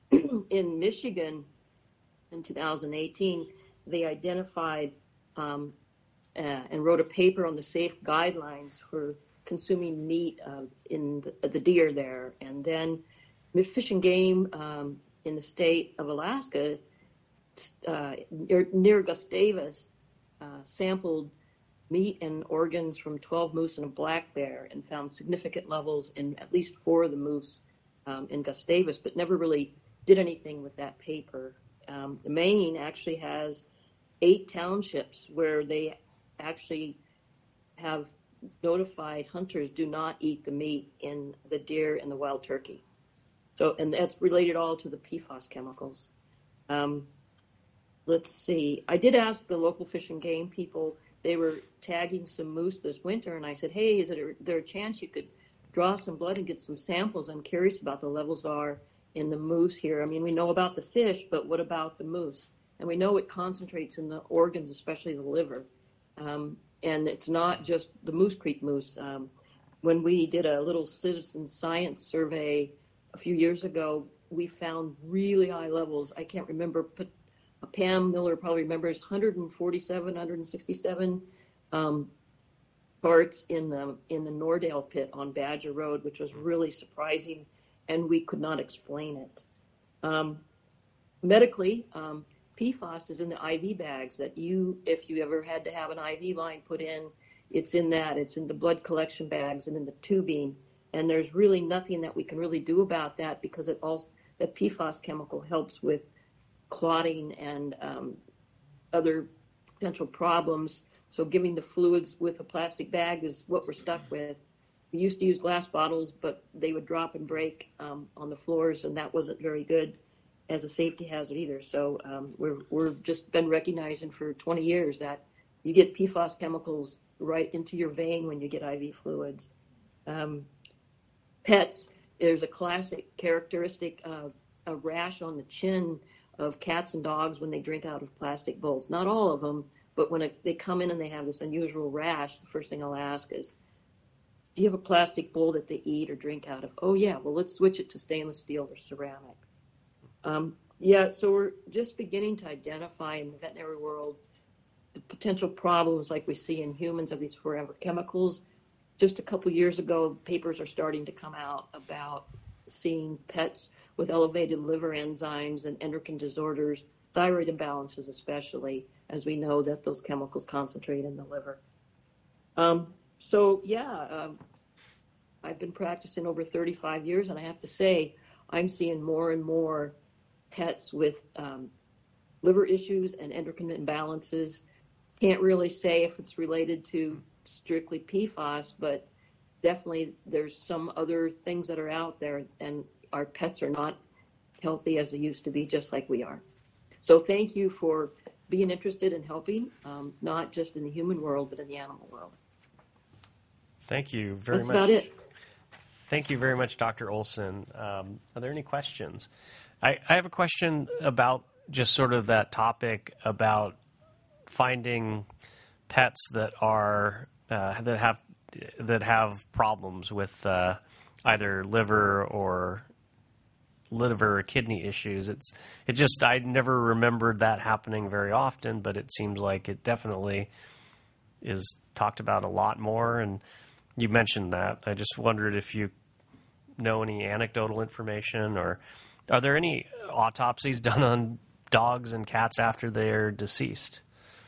In Michigan, in two thousand eighteen, they identified um, uh, and wrote a paper on the safe guidelines for consuming meat uh, in the, the deer there. And then Fish and Game um, in the state of Alaska, uh, near, near Gustavus, uh, sampled meat and organs from twelve moose and a black bear and found significant levels in at least four of the moose um, in Gustavus, but never really did anything with that paper. Um, Maine actually has eight townships where they actually have notified hunters do not eat the meat in the deer and the wild turkey. So, and that's related all to the P FAS chemicals. Um, let's see. I did ask the local fish and game people. They were tagging some moose this winter, and I said, hey, is there, there a chance you could draw some blood and get some samples? I'm curious about the levels are in the moose here. I mean, we know about the fish, but what about the moose? And we know it concentrates in the organs, especially the liver. Um, and it's not just the Moose Creek moose. Um, when we did a little citizen science survey a few years ago, we found really high levels. I can't remember, but Pam Miller probably remembers one hundred forty-seven, one hundred sixty-seven um, parts in the in the Nordale pit on Badger Road, which was really surprising, and we could not explain it. Um, medically, um, P FAS is in the I V bags that you, if you ever had to have an I V line put in, it's in that. It's in the blood collection bags and in the tubing. And there's really nothing that we can really do about that because it also, that P FAS chemical helps with clotting and um, other potential problems. So giving the fluids with a plastic bag is what we're stuck with. We used to use glass bottles, but they would drop and break um, on the floors, and that wasn't very good as a safety hazard either. So um, we're we're just been recognizing for twenty years that you get P FAS chemicals right into your vein when you get I V fluids. Um, pets, there's a classic characteristic of a rash on the chin of cats and dogs when they drink out of plastic bowls. Not all of them, but when it, they come in and they have this unusual rash, the first thing I'll ask is, do you have a plastic bowl that they eat or drink out of? Oh, yeah, well, let's switch it to stainless steel or ceramic. Um, yeah, so we're just beginning to identify in the veterinary world the potential problems like we see in humans of these forever chemicals. Just a couple years ago, papers are starting to come out about seeing pets with elevated liver enzymes and endocrine disorders, thyroid imbalances especially, as we know that those chemicals concentrate in the liver. Um, so, yeah, uh, I've been practicing over thirty-five years, and I have to say, I'm seeing more and more pets with um, liver issues and endocrine imbalances. Can't really say if it's related to strictly P FAS, but definitely there's some other things that are out there, and our pets are not healthy as they used to be, just like we are. So thank you for being interested in helping, um, not just in the human world, but in the animal world.
Thank you very
That's
much.
about it.
Thank you very much, Doctor Olson. Um, are there any questions? I, I have a question about just sort of that topic about finding pets that are uh, that have that have problems with uh, either liver or liver or kidney issues. It's it just I never remembered that happening very often, but it seems like it definitely is talked about a lot more. And you mentioned that. I just wondered if you know any anecdotal information, or are there any autopsies done on dogs and cats after they're deceased?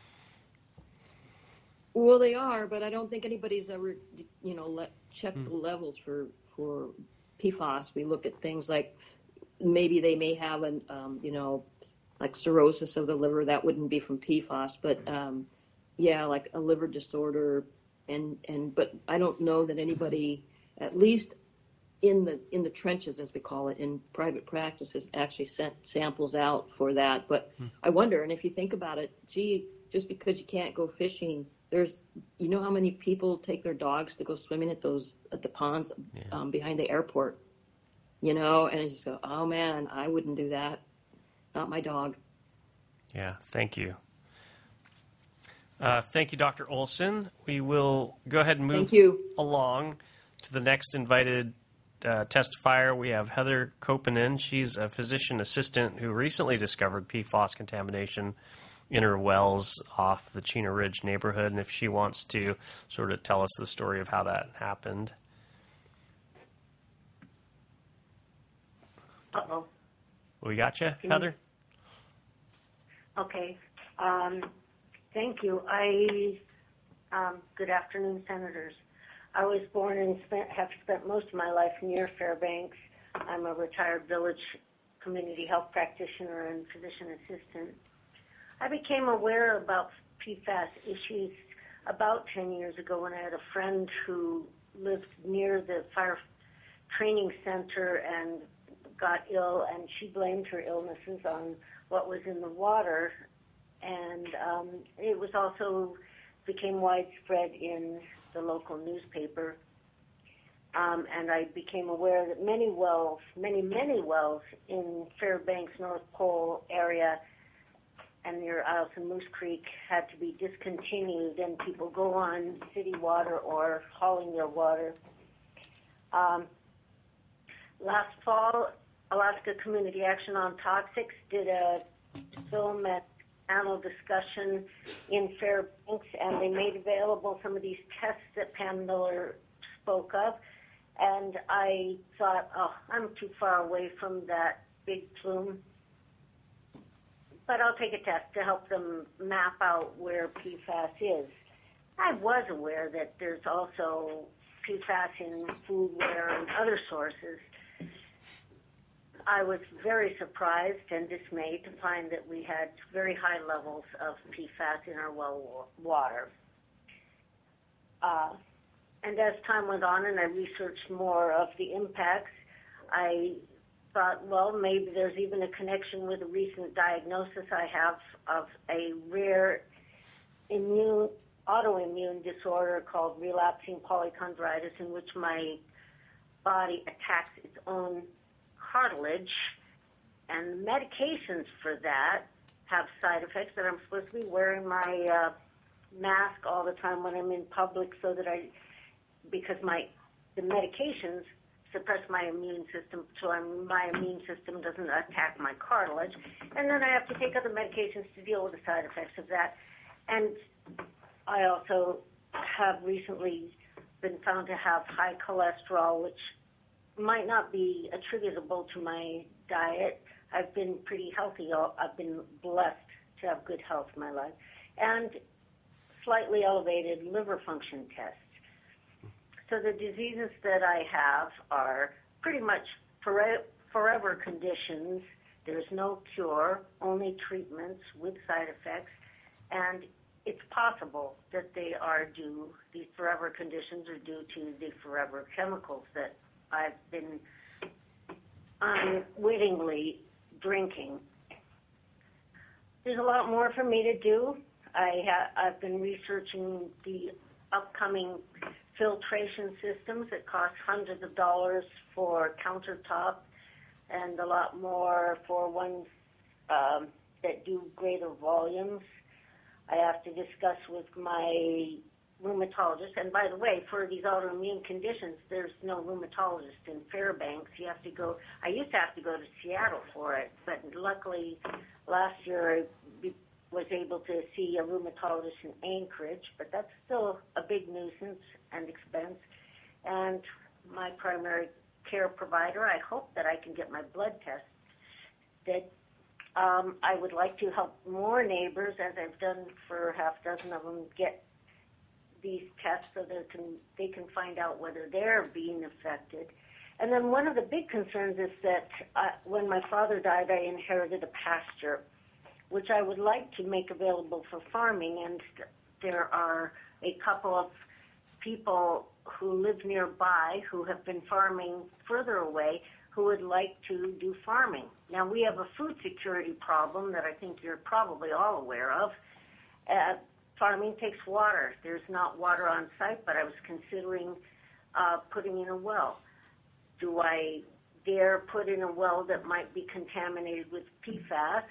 Well, they are, but I don't think anybody's ever, you know, let, checked
Hmm.
the levels for, for P FAS. We look at things like maybe they may have an, um, you know, like cirrhosis of the liver. That wouldn't be from P FAS, but um, yeah, like a liver disorder. And, and but I don't know that anybody, at least in the in the trenches, as we call it, in private practice, has actually sent samples out for that. But
Hmm.
I wonder, and if you think about it, gee, just because you can't go fishing, there's, you know how many people take their dogs to go swimming at those, at the ponds
Yeah.
um, behind the airport, you know, and I just go, oh man, I wouldn't do that. Not my dog.
Yeah, thank you. Uh, thank you, Doctor Olson. We will go ahead and move
Thank you.
along to the next invited uh, testifier. We have Heather Kopanen. She's a physician assistant who recently discovered P FAS contamination in her wells off the Chena Ridge neighborhood, and if she wants to sort of tell us the story of how that happened.
Uh-oh.
We got you,
Can
Heather?
Okay. Um, thank you. I, um, good afternoon, Senators. I was born and spent, have spent most of my life near Fairbanks. I'm a retired village community health practitioner and physician assistant. I became aware about P FAS issues about ten years ago when I had a friend who lived near the fire training center and got ill, and she blamed her illnesses on what was in the water. and um, it was also became widespread in the local newspaper. Um, and I became aware that many wells, many, many wells in Fairbanks, North Pole area and near Isles and Moose Creek had to be discontinued, and people go on city water or hauling their water. Um, last fall, Alaska Community Action on Toxics did a film at panel discussion in Fairbanks, and they made available some of these tests that Pam Miller spoke of. And I thought, oh, I'm too far away from that big plume, but I'll take a test to help them map out where P FAS is. I was aware that there's also P FAS in foodware and other sources. I was very surprised and dismayed to find that we had very high levels of P FAS in our well water. Uh, And as time went on and I researched more of the impacts, I thought, well, maybe there's even a connection with a recent diagnosis I have of a rare immune, autoimmune disorder called relapsing polychondritis, in which my body attacks its own cartilage, and medications for that have side effects that I'm supposed to be wearing my uh, mask all the time when I'm in public so that I because my the medications suppress my immune system, so I'm, my immune system doesn't attack my cartilage. And then I have to take other medications to deal with the side effects of that. And I also have recently been found to have high cholesterol, which might not be attributable to my diet. I've been pretty healthy. I've been blessed to have good health in my life. And slightly elevated liver function tests. So the diseases that I have are pretty much fore- forever conditions. There's no cure, only treatments with side effects. And it's possible that they are due, these forever conditions are due to the forever chemicals that I've been unwittingly drinking. There's a lot more for me to do. I ha- I've been researching the upcoming filtration systems that cost hundreds of dollars for countertop and a lot more for ones um, that do greater volumes. I have to discuss with my rheumatologist. And by the way, for these autoimmune conditions, there's no rheumatologist in Fairbanks. You have to go, I used to have to go to Seattle for it, but luckily last year I be, was able to see a rheumatologist in Anchorage, but that's still a big nuisance and expense. And my primary care provider, I hope that I can get my blood test. That um, I would like to help more neighbors, as I've done for a half dozen of them, get these tests so they can they can find out whether they're being affected. And then one of the big concerns is that uh, when my father died, I inherited a pasture, which I would like to make available for farming. And there are a couple of people who live nearby who have been farming further away who would like to do farming. Now, we have a food security problem that I think you're probably all aware of. Uh, farming takes water. There's not water on site, but I was considering uh, putting in a well. Do I dare put in a well that might be contaminated with P FAS?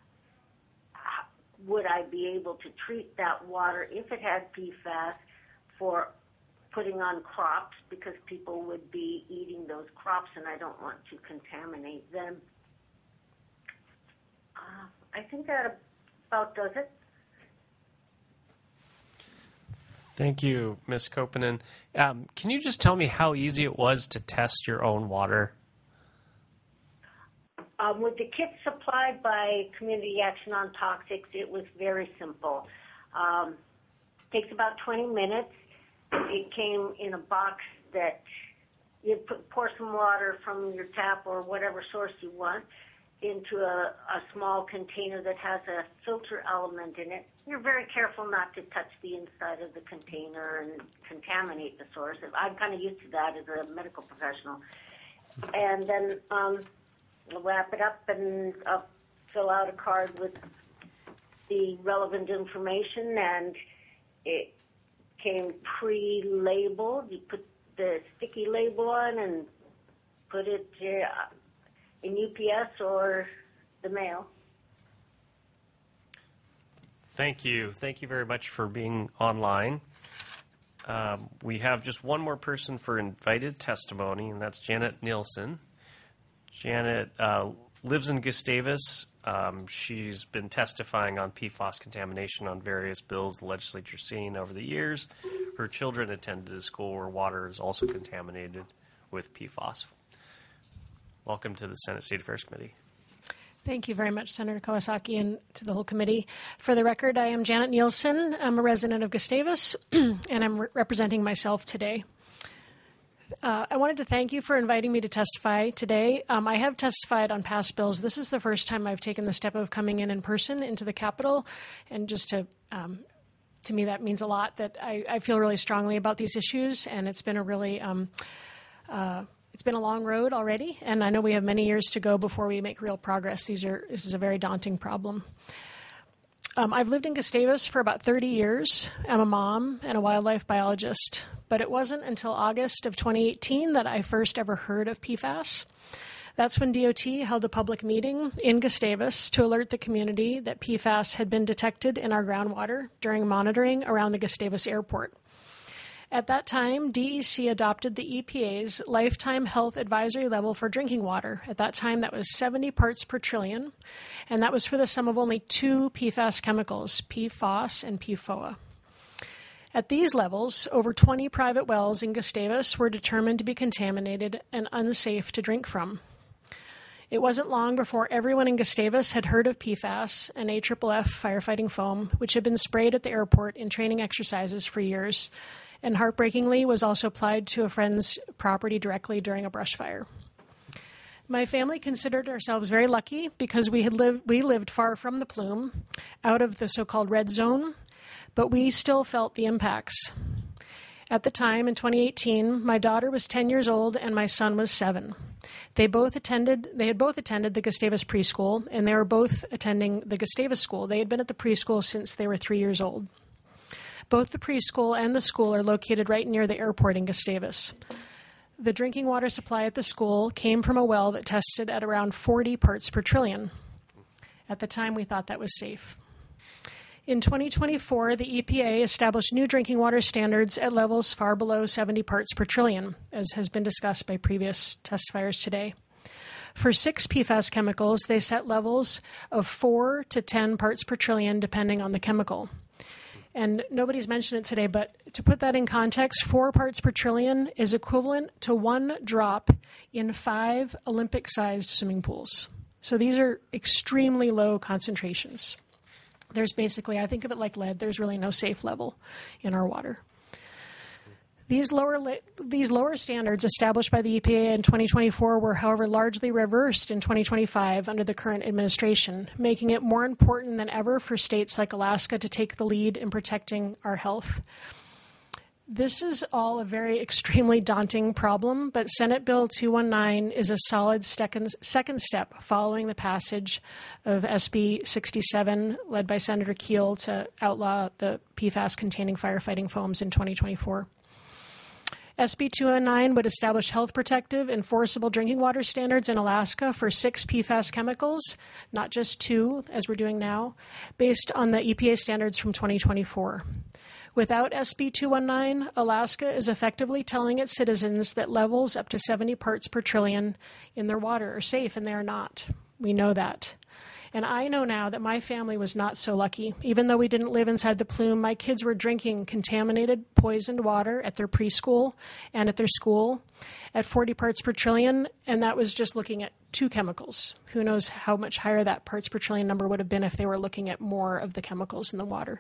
Would I be able to treat that water if it had P FAS for putting on crops, because people would be eating those crops and I don't want to contaminate them? Uh, I think that about does it.
Thank you, Miz Koppanen. Um, can you just tell me how easy it was to test your own water?
Um, with the kits supplied by Community Action on Toxics, it was very simple. Um, takes about twenty minutes. It came in a box that you put, pour some water from your tap or whatever source you want into a, a small container that has a filter element in it. You're very careful not to touch the inside of the container and contaminate the source. I'm kind of used to that as a medical professional. And then um, I'll wrap it up and I'll fill out a card with the relevant information, and it came pre-labeled. You put the sticky label on and put it uh, in U P S or the mail.
Thank you. Thank you very much for being online. Um, we have just one more person for invited testimony, and that's Janet Nielsen. Janet uh, lives in Gustavus. Um, she's been testifying on P FAS contamination on various bills the legislature's seen over the years. Her children attended a school where water is also contaminated with P FAS. Welcome to the Senate State Affairs Committee.
Thank you very much, Senator Kawasaki, and to the whole committee. For the record, I am Janet Nielsen. I'm a resident of Gustavus, and I'm re- representing myself today. Uh, I wanted to thank you for inviting me to testify today. Um, I have testified on past bills. This is the first time I've taken the step of coming in in person into the Capitol, and just to um, to me, that means a lot. That I, I feel really strongly about these issues, and it's been a really um, uh, It's been a long road already, and I know we have many years to go before we make real progress. These are this is a very daunting problem. Um, I've lived in Gustavus for about thirty years. I'm a mom and a wildlife biologist, but it wasn't until August of twenty eighteen that I first ever heard of P FAS. That's when D O T held a public meeting in Gustavus to alert the community that P FAS had been detected in our groundwater during monitoring around the Gustavus airport. At that time, D E C adopted the E P A's lifetime health advisory level for drinking water. At that time, that was seventy parts per trillion, and that was for the sum of only two P FAS chemicals, P FOS and P FOA. At these levels, over twenty private wells in Gustavus were determined to be contaminated and unsafe to drink from. It wasn't long before everyone in Gustavus had heard of P FAS and A F F F firefighting foam, which had been sprayed at the airport in training exercises for years, and heartbreakingly was also applied to a friend's property directly during a brush fire. My family considered ourselves very lucky because we had lived we lived far from the plume, out of the so-called red zone, but we still felt the impacts. At the time, in twenty eighteen, my daughter was ten years old and my son was seven. They both attended. They had both attended the Gustavus preschool, and they were both attending the Gustavus school. They had been at the preschool since they were three years old. Both the preschool and the school are located right near the airport in Gustavus. The drinking water supply at the school came from a well that tested at around forty parts per trillion. At the time, we thought that was safe. In twenty twenty-four, the E P A established new drinking water standards at levels far below seventy parts per trillion, as has been discussed by previous testifiers today. For six P FAS chemicals, they set levels of four to ten parts per trillion, depending on the chemical. And nobody's mentioned it today, but to put that in context, four parts per trillion is equivalent to one drop in five Olympic-sized swimming pools. So these are extremely low concentrations. There's basically, I think of it like lead, there's really no safe level in our water. These lower li- these lower standards established by the E P A in twenty twenty-four were, however, largely reversed in twenty twenty-five under the current administration, making it more important than ever for states like Alaska to take the lead in protecting our health. This is all a very extremely daunting problem, but Senate Bill two nineteen is a solid second, second step following the passage of S B sixty-seven, led by Senator Keel, to outlaw the P FAS-containing firefighting foams in twenty twenty-four. S B two nineteen would establish health protective, enforceable drinking water standards in Alaska for six P FAS chemicals, not just two, as we're doing now, based on the E P A standards from twenty twenty-four. Without S B two nineteen, Alaska is effectively telling its citizens that levels up to seventy parts per trillion in their water are safe, and they are not. We know that. And I know now that my family was not so lucky. Even though we didn't live inside the plume, my kids were drinking contaminated, poisoned water at their preschool and at their school at forty parts per trillion, and that was just looking at two chemicals. Who knows how much higher that parts per trillion number would have been if they were looking at more of the chemicals in the water.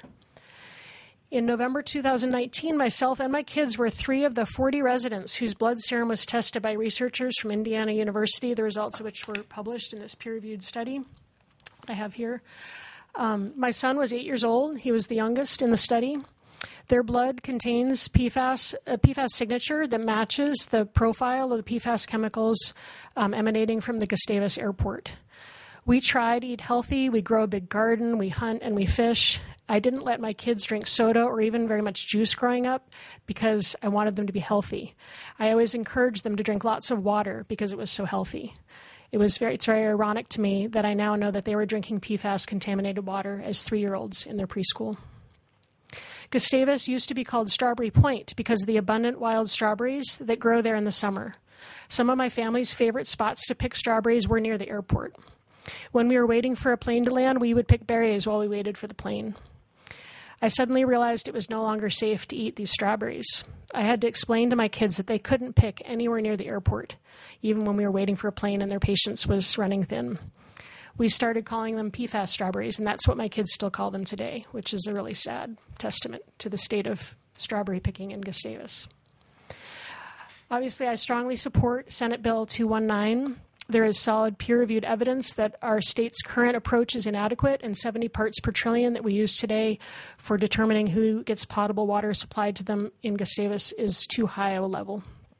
In November two thousand nineteen, myself and my kids were three of the forty residents whose blood serum was tested by researchers from Indiana University, the results of which were published in this peer-reviewed study I have here. Um, my son was eight years old. He was the youngest in the study. Their blood contains P FAS, a P FAS signature that matches the profile of the P FAS chemicals um, emanating from the Gustavus airport. We try to eat healthy. We grow a big garden. We hunt and we fish. I didn't let my kids drink soda or even very much juice growing up because I wanted them to be healthy. I always encouraged them to drink lots of water because it was so healthy. It was very, it's very ironic to me that I now know that they were drinking P FAS-contaminated water as three-year-olds in their preschool. Gustavus used to be called Strawberry Point because of the abundant wild strawberries that grow there in the summer. Some of my family's favorite spots to pick strawberries were near the airport. When we were waiting for a plane to land, we would pick berries while we waited for the plane. I suddenly realized it was no longer safe to eat these strawberries. I had to explain to my kids that they couldn't pick anywhere near the airport, even when we were waiting for a plane and their patience was running thin. We started calling them P FAS strawberries, and that's what my kids still call them today, which is a really sad testament to the state of strawberry picking in Gustavus. Obviously, I strongly support Senate Bill two nineteen. There is solid peer-reviewed evidence that our state's current approach is inadequate, and seventy parts per trillion that we use today for determining who gets potable water supplied to them in Gustavus is too high a level.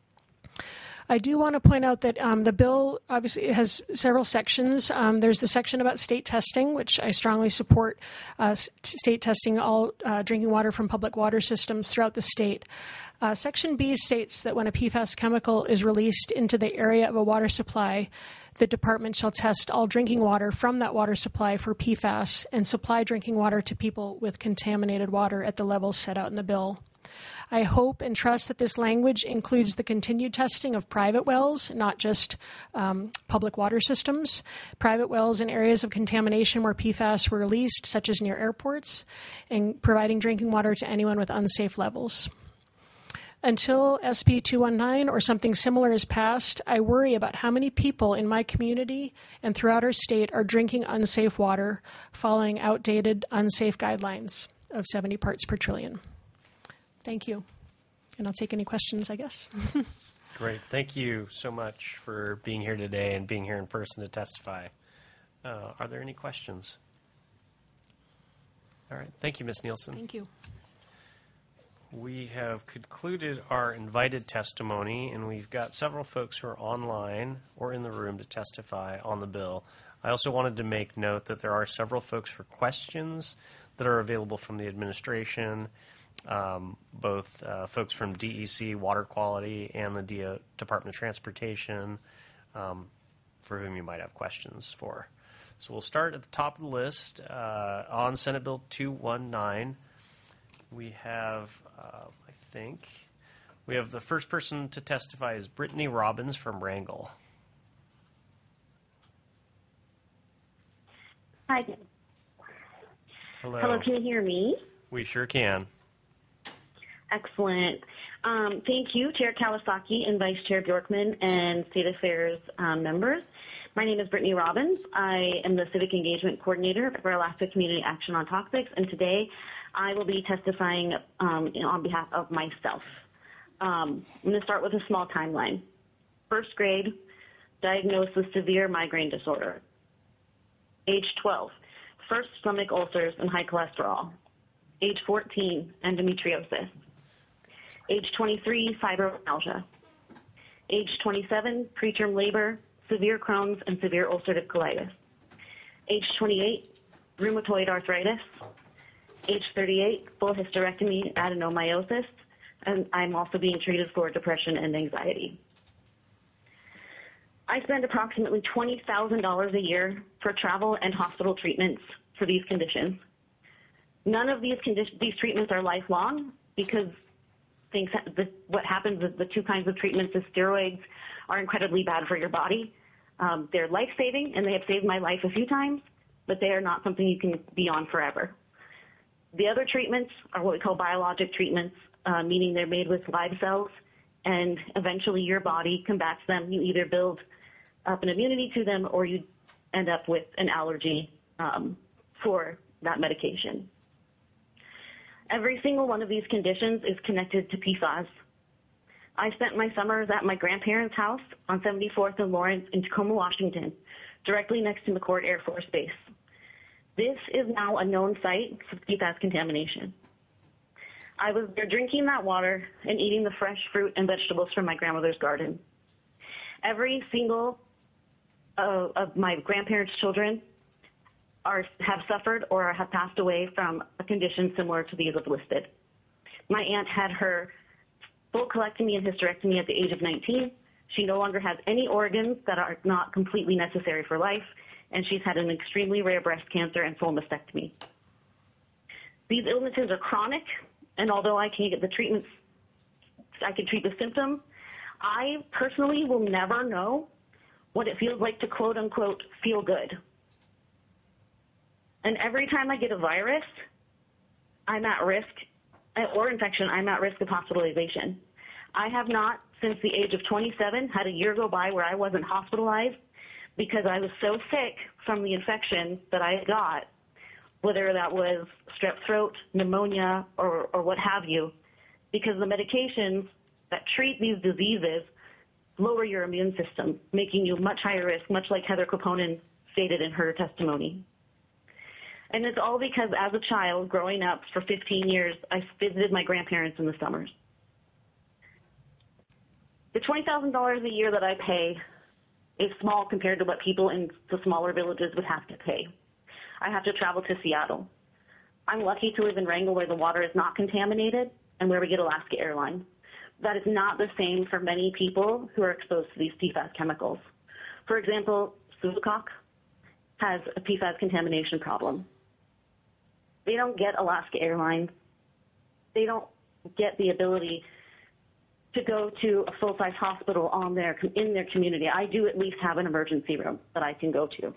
I do want to point out that um, the bill obviously has several sections. Um, there's the section about state testing, which I strongly support, uh, state testing all uh, drinking water from public water systems throughout the state. Uh, Section B states that when a P FAS chemical is released into the area of a water supply, the department shall test all drinking water from that water supply for P FAS and supply drinking water to people with contaminated water at the levels set out in the bill. I hope and trust that this language includes the continued testing of private wells, not just um, public water systems. Private wells in areas of contamination where P FAS were released, such as near airports, and providing drinking water to anyone with unsafe levels. Until S B two nineteen or something similar is passed, I worry about how many people in my community and throughout our state are drinking unsafe water following outdated, unsafe guidelines of seventy parts per trillion. Thank you. And I'll take any questions, I guess.
Great. Thank you so much for being here today and being here in person to testify. Uh, are there any questions? All right. Thank you, Miz Nielsen.
Thank you.
We have concluded our invited testimony, and we've got several folks who are online or in the room to testify on the bill. I also wanted to make note that there are several folks for questions that are available from the administration, um, both uh, folks from D E C, Water Quality, and the D O, Department of Transportation, um, for whom you might have questions for. So we'll start at the top of the list uh, on Senate Bill two nineteen. We have, uh, I think, we have the first person to testify is Brittany Robbins from Wrangell.
Hi.
Hello.
Hello, can you hear me?
We sure can.
Excellent. Um, thank you, Chair Kawasaki and Vice Chair Bjorkman and State Affairs um, members. My name is Brittany Robbins. I am the Civic Engagement Coordinator for Alaska Community Action on Toxics, and today I will be testifying um, on behalf of myself. Um, I'm going to start with a small timeline. First grade, diagnosed with severe migraine disorder. Age twelve, first stomach ulcers and high cholesterol. Age fourteen, endometriosis. Age twenty-three, fibromyalgia. Age twenty-seven, preterm labor, severe Crohn's and severe ulcerative colitis. Age twenty-eight, rheumatoid arthritis. Age thirty-eight, full hysterectomy, adenomyosis, and I'm also being treated for depression and anxiety. I spend approximately twenty thousand dollars a year for travel and hospital treatments for these conditions. None of these condi- these treatments are lifelong because things ha- the, what happens is the two kinds of treatments is steroids are incredibly bad for your body. Um, they're life-saving, and they have saved my life a few times, but they are not something you can be on forever. The other treatments are what we call biologic treatments, uh, meaning they're made with live cells, and eventually your body combats them. You either build up an immunity to them or you end up with an allergy um, for that medication. Every single one of these conditions is connected to P FAS. I spent my summers at my grandparents' house on seventy-fourth and Lawrence in Tacoma, Washington, directly next to McChord Air Force Base. This is now a known site for P FAS contamination. I was there drinking that water and eating the fresh fruit and vegetables from my grandmother's garden. Every single uh, of my grandparents' children are have suffered or have passed away from a condition similar to these I've listed. My aunt had her full colectomy and hysterectomy at the age of nineteen. She no longer has any organs that are not completely necessary for life, and she's had an extremely rare breast cancer and full mastectomy. These illnesses are chronic, and although I can get the treatments, I can treat the symptoms, I personally will never know what it feels like to quote unquote feel good. And every time I get a virus, I'm at risk, or infection, I'm at risk of hospitalization. I have not, since the age of twenty-seven, had a year go by where I wasn't hospitalized because I was so sick from the infection that I got, whether that was strep throat, pneumonia, or, or what have you, because the medications that treat these diseases lower your immune system, making you much higher risk, much like Heather Koponen stated in her testimony. And it's all because as a child growing up for fifteen years, I visited my grandparents in the summers. The twenty thousand dollars a year that I pay is small compared to what people in the smaller villages would have to pay. I have to travel to Seattle. I'm lucky to live in Wrangell where the water is not contaminated and where we get Alaska Airlines. That is not the same for many people who are exposed to these P FAS chemicals. For example, Suvcock has a P FAS contamination problem. They don't get Alaska Airlines. They don't get the ability to go to a full-size hospital on their, in their community. I do at least have an emergency room that I can go to.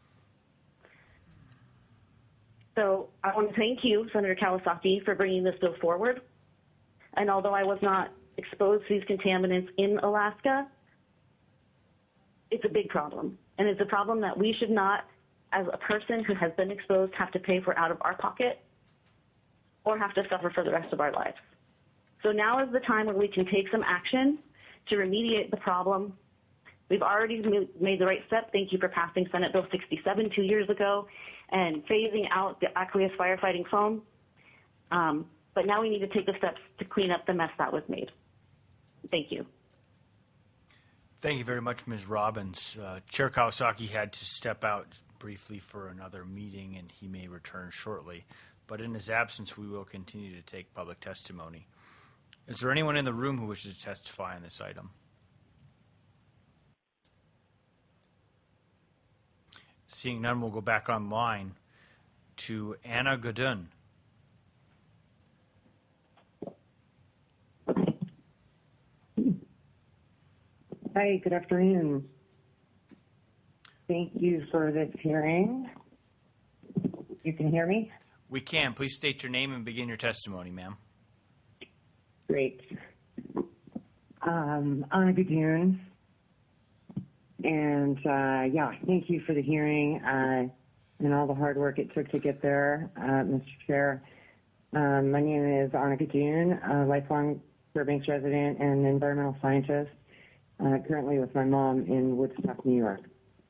So I want to thank you, Senator Kawasaki, for bringing this bill forward. And although I was not exposed to these contaminants in Alaska, it's a big problem. And it's a problem that we should not, as a person who has been exposed, have to pay for out of our pocket or have to suffer for the rest of our lives. So now is the time where we can take some action to remediate the problem. We've already made the right step. Thank you for passing Senate Bill sixty-seven two years ago and phasing out the aqueous firefighting foam. Um, but now we need to take the steps to clean up the mess that was made. Thank you.
Thank you very much, Miz Robbins. Uh, Chair Kawasaki had to step out briefly for another meeting, and he may return shortly. But in his absence, we will continue to take public testimony. Is there anyone in the room who wishes to testify on this item? Seeing none, we'll go back online to Anna Godun.
Hi, good afternoon. Thank you for this hearing. You can hear me?
We can. Please state your name and begin your testimony, ma'am.
Great. Um, Anna Godun. And, uh, yeah, thank you for the hearing uh, and all the hard work it took to get there, uh, Mister Chair. Um, my name is Anna Godun, a lifelong Fairbanks resident and environmental scientist, uh, currently with my mom in Woodstock, New York.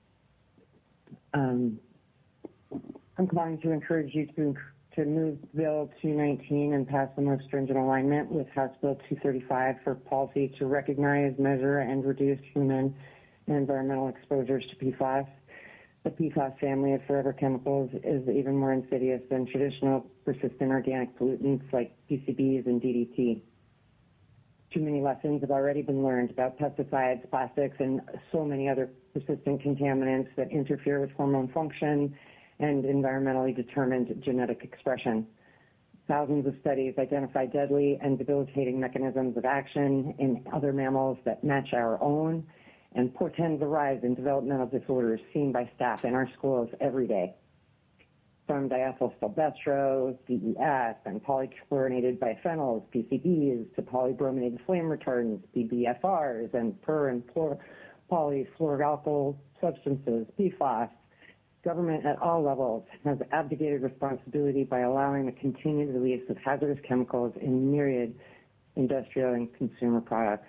Um, I'm calling to encourage you to, to move Bill two nineteen and pass the most stringent alignment with House Bill two thirty-five for policy to recognize, measure, and reduce human and environmental exposures to P FAS. The P FAS family of forever chemicals is even more insidious than traditional persistent organic pollutants like P C Bs and D D T. Too many lessons have already been learned about pesticides, plastics, and so many other persistent contaminants that interfere with hormone function and environmentally determined genetic expression. Thousands of studies identify deadly and debilitating mechanisms of action in other mammals that match our own and portend the rise in developmental disorders seen by staff in our schools every day. From diethylstilbestro, D E S, and polychlorinated biphenyls, P C Bs, to polybrominated flame retardants, P B F Rs, and per and polyfluoroalkyl substances, P FAS, government at all levels has abdicated responsibility by allowing the continued release of hazardous chemicals in myriad industrial and consumer products.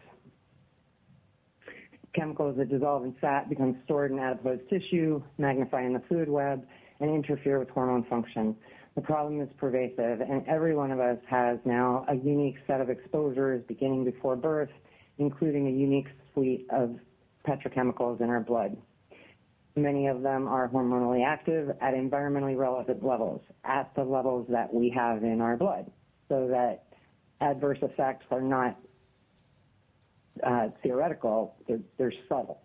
Chemicals that dissolve in fat become stored in adipose tissue, magnify in the food web, and interfere with hormone function. The problem is pervasive, and every one of us has now a unique set of exposures beginning before birth, including a unique suite of petrochemicals in our blood. Many of them are hormonally active at environmentally relevant levels, at the levels that we have in our blood, so that adverse effects are not uh, theoretical, they're, they're subtle.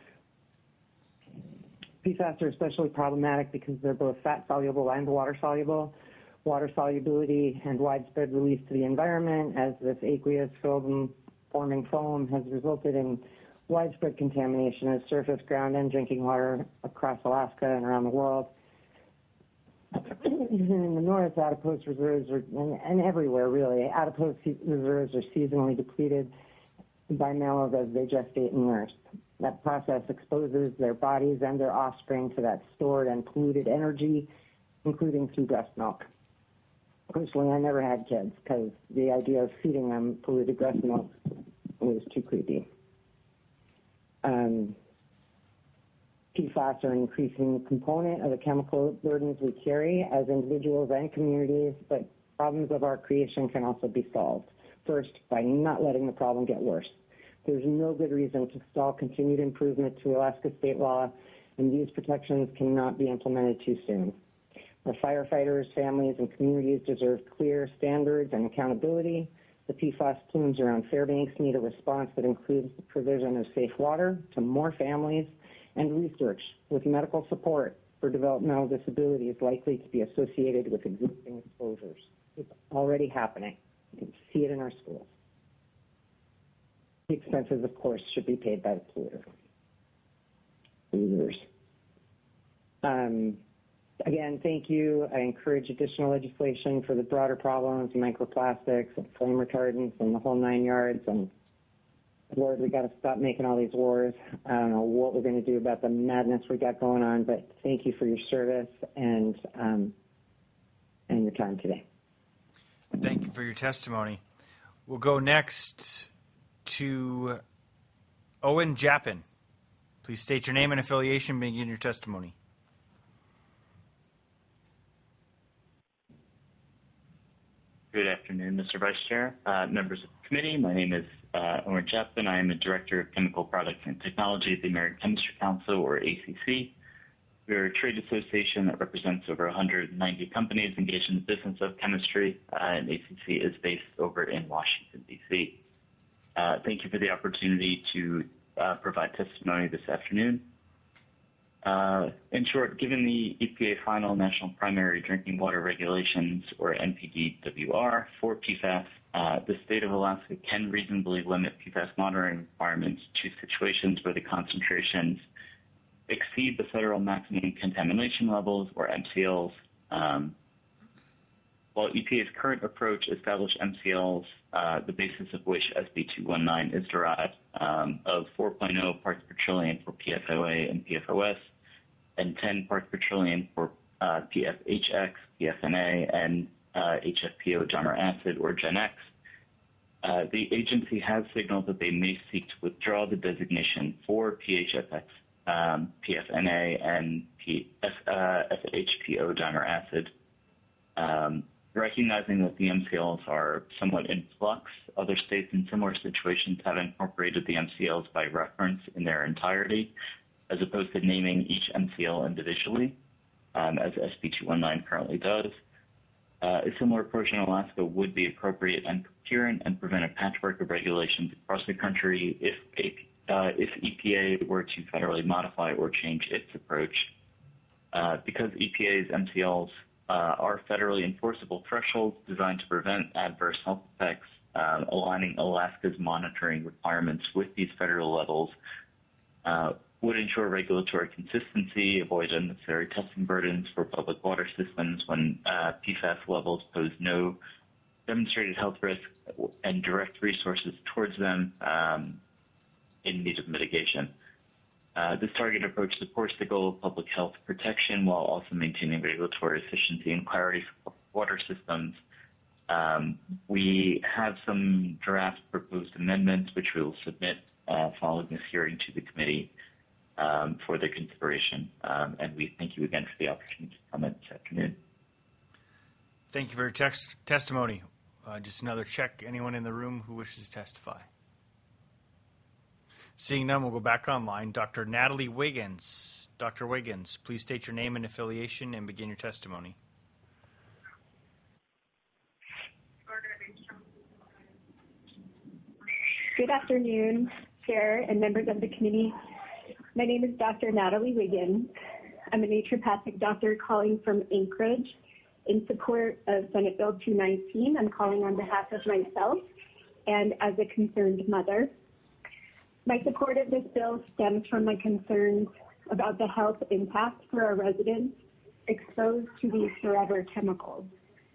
P FAS are especially problematic because they're both fat-soluble and water-soluble. Water solubility and widespread release to the environment as this aqueous film-forming foam has resulted in widespread contamination of surface, ground, and drinking water across Alaska and around the world. In the north, adipose reserves are, and, and everywhere really, adipose reserves are seasonally depleted by males as they gestate and nurse. That process exposes their bodies and their offspring to that stored and polluted energy, including through breast milk. Personally, I never had kids because the idea of feeding them polluted breast milk was too creepy. Um, P FAS are an increasing component of the chemical burdens we carry as individuals and communities, but problems of our creation can also be solved. First, by not letting the problem get worse. There's no good reason to stall continued improvement to Alaska state law, and these protections cannot be implemented too soon. Our firefighters, families, and communities deserve clear standards and accountability. The P FAS plumes around Fairbanks need a response that includes the provision of safe water to more families and research with medical support for developmental disabilities likely to be associated with existing exposures. It's already happening. You can see it in our schools. The expenses, of course, should be paid by the polluter. Polluters. Um, Again, thank you. I encourage additional legislation for the broader problems, microplastics and flame retardants and the whole nine yards. And Lord, we got to stop making all these wars. I don't know what we're going to do about the madness we got going on, but thank you for your service and um, and your time today.
Thank you for your testimony. We'll go next to Owen Jappin. Please state your name and affiliation and begin your testimony.
Good afternoon, Mister Vice Chair, uh, members of the committee. My name is uh, Owen Jappin. I am a Director of Chemical Products and Technology at the American Chemistry Council, or A C C. We are a trade association that represents over one hundred ninety companies engaged in the business of chemistry, uh, and A C C is based over in Washington, D C Uh, thank you for the opportunity to uh, provide testimony this afternoon. Uh, in short, given the E P A final National Primary Drinking Water Regulations, or N P D W R, for P FAS, uh, the state of Alaska can reasonably limit P FAS monitoring requirements to situations where the concentrations exceed the federal maximum contamination levels, or M C Ls. Um, while E P A's current approach established M C Ls, uh, the basis of which S B two nineteen is derived, um, of four point oh parts per trillion for P F O A and P F O S, and ten parts per trillion for uh, P F H X, P F N A, and uh, H F P O dimer acid, or Gen X. Uh, the agency has signaled that they may seek to withdraw the designation for P H F X, um, P F N A, and P F, uh, F H P O dimer acid. Um, recognizing that the M C Ls are somewhat in flux, other states in similar situations have incorporated the M C Ls by reference in their entirety, as opposed to naming each M C L individually, um, as S B two nineteen currently does. Uh, a similar approach in Alaska would be appropriate and coherent and prevent a patchwork of regulations across the country if, uh, if E P A were to federally modify or change its approach. Uh, because E P A's M C Ls uh, are federally enforceable thresholds designed to prevent adverse health effects, uh, aligning Alaska's monitoring requirements with these federal levels uh, would ensure regulatory consistency, avoid unnecessary testing burdens for public water systems when uh, P FAS levels pose no demonstrated health risk, and direct resources towards them um, in need of mitigation. Uh, this targeted approach supports the goal of public health protection while also maintaining regulatory efficiency and clarity for water systems. Um, we have some draft proposed amendments which we will submit uh, following this hearing to the committee um, for their consideration. Um, and we thank you again for the opportunity to comment this afternoon.
Thank you for your text testimony. Uh, just another check. Anyone in the room who wishes to testify? Seeing none, we'll go back online. Doctor Natalie Wiggins, Doctor Wiggins, please state your name and affiliation and begin your testimony.
Good afternoon, Chair and members of the committee. My name is Doctor Natalie Wiggins. I'm a naturopathic doctor calling from Anchorage in support of Senate Bill two nineteen. I'm calling on behalf of myself and as a concerned mother. My support of this bill stems from my concerns about the health impact for our residents exposed to these forever chemicals.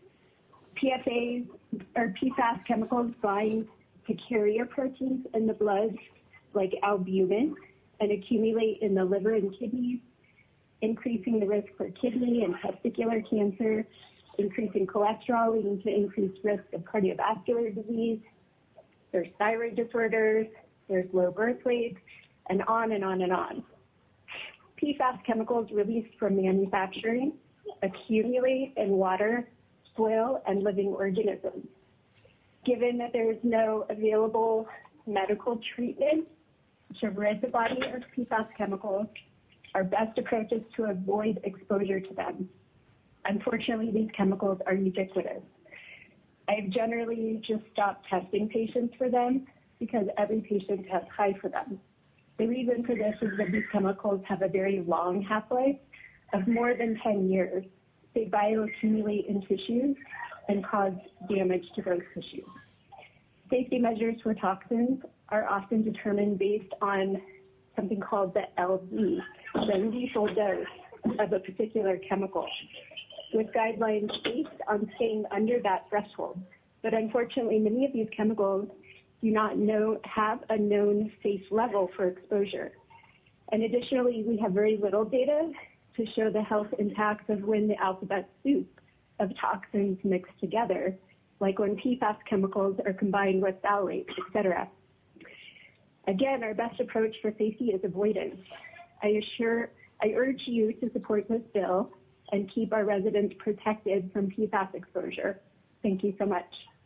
P F As, or P FAS chemicals, bind to carrier proteins in the blood like albumin and accumulate in the liver and kidneys, increasing the risk for kidney and testicular cancer, increasing cholesterol, leading to increased risk of cardiovascular disease. There's thyroid disorders, there's low birth weight, and on and on and on. P FAS chemicals released from manufacturing accumulate in water, soil, and living organisms. Given that there is no available medical treatment to rid the body of P FAS chemicals, our best approach is to avoid exposure to them. Unfortunately, these chemicals are ubiquitous. I've generally just stopped testing patients for them because every patient has high for them. The reason for this is that these chemicals have a very long half-life of more than ten years. They bioaccumulate in tissues and cause damage to those tissues. Safety measures for toxins are often determined based on something called the L D, the lethal dose of a particular chemical, with guidelines based on staying under that threshold. But unfortunately, many of these chemicals do not know, have a known safe level for exposure. And additionally, we have very little data to show the health impacts of when the alphabet soup of toxins mix together, like when P FAS chemicals are combined with phthalates, et cetera. Again, our best approach for safety is avoidance. I assure, I urge you to support this bill and keep our residents protected from P FAS exposure. Thank you so much.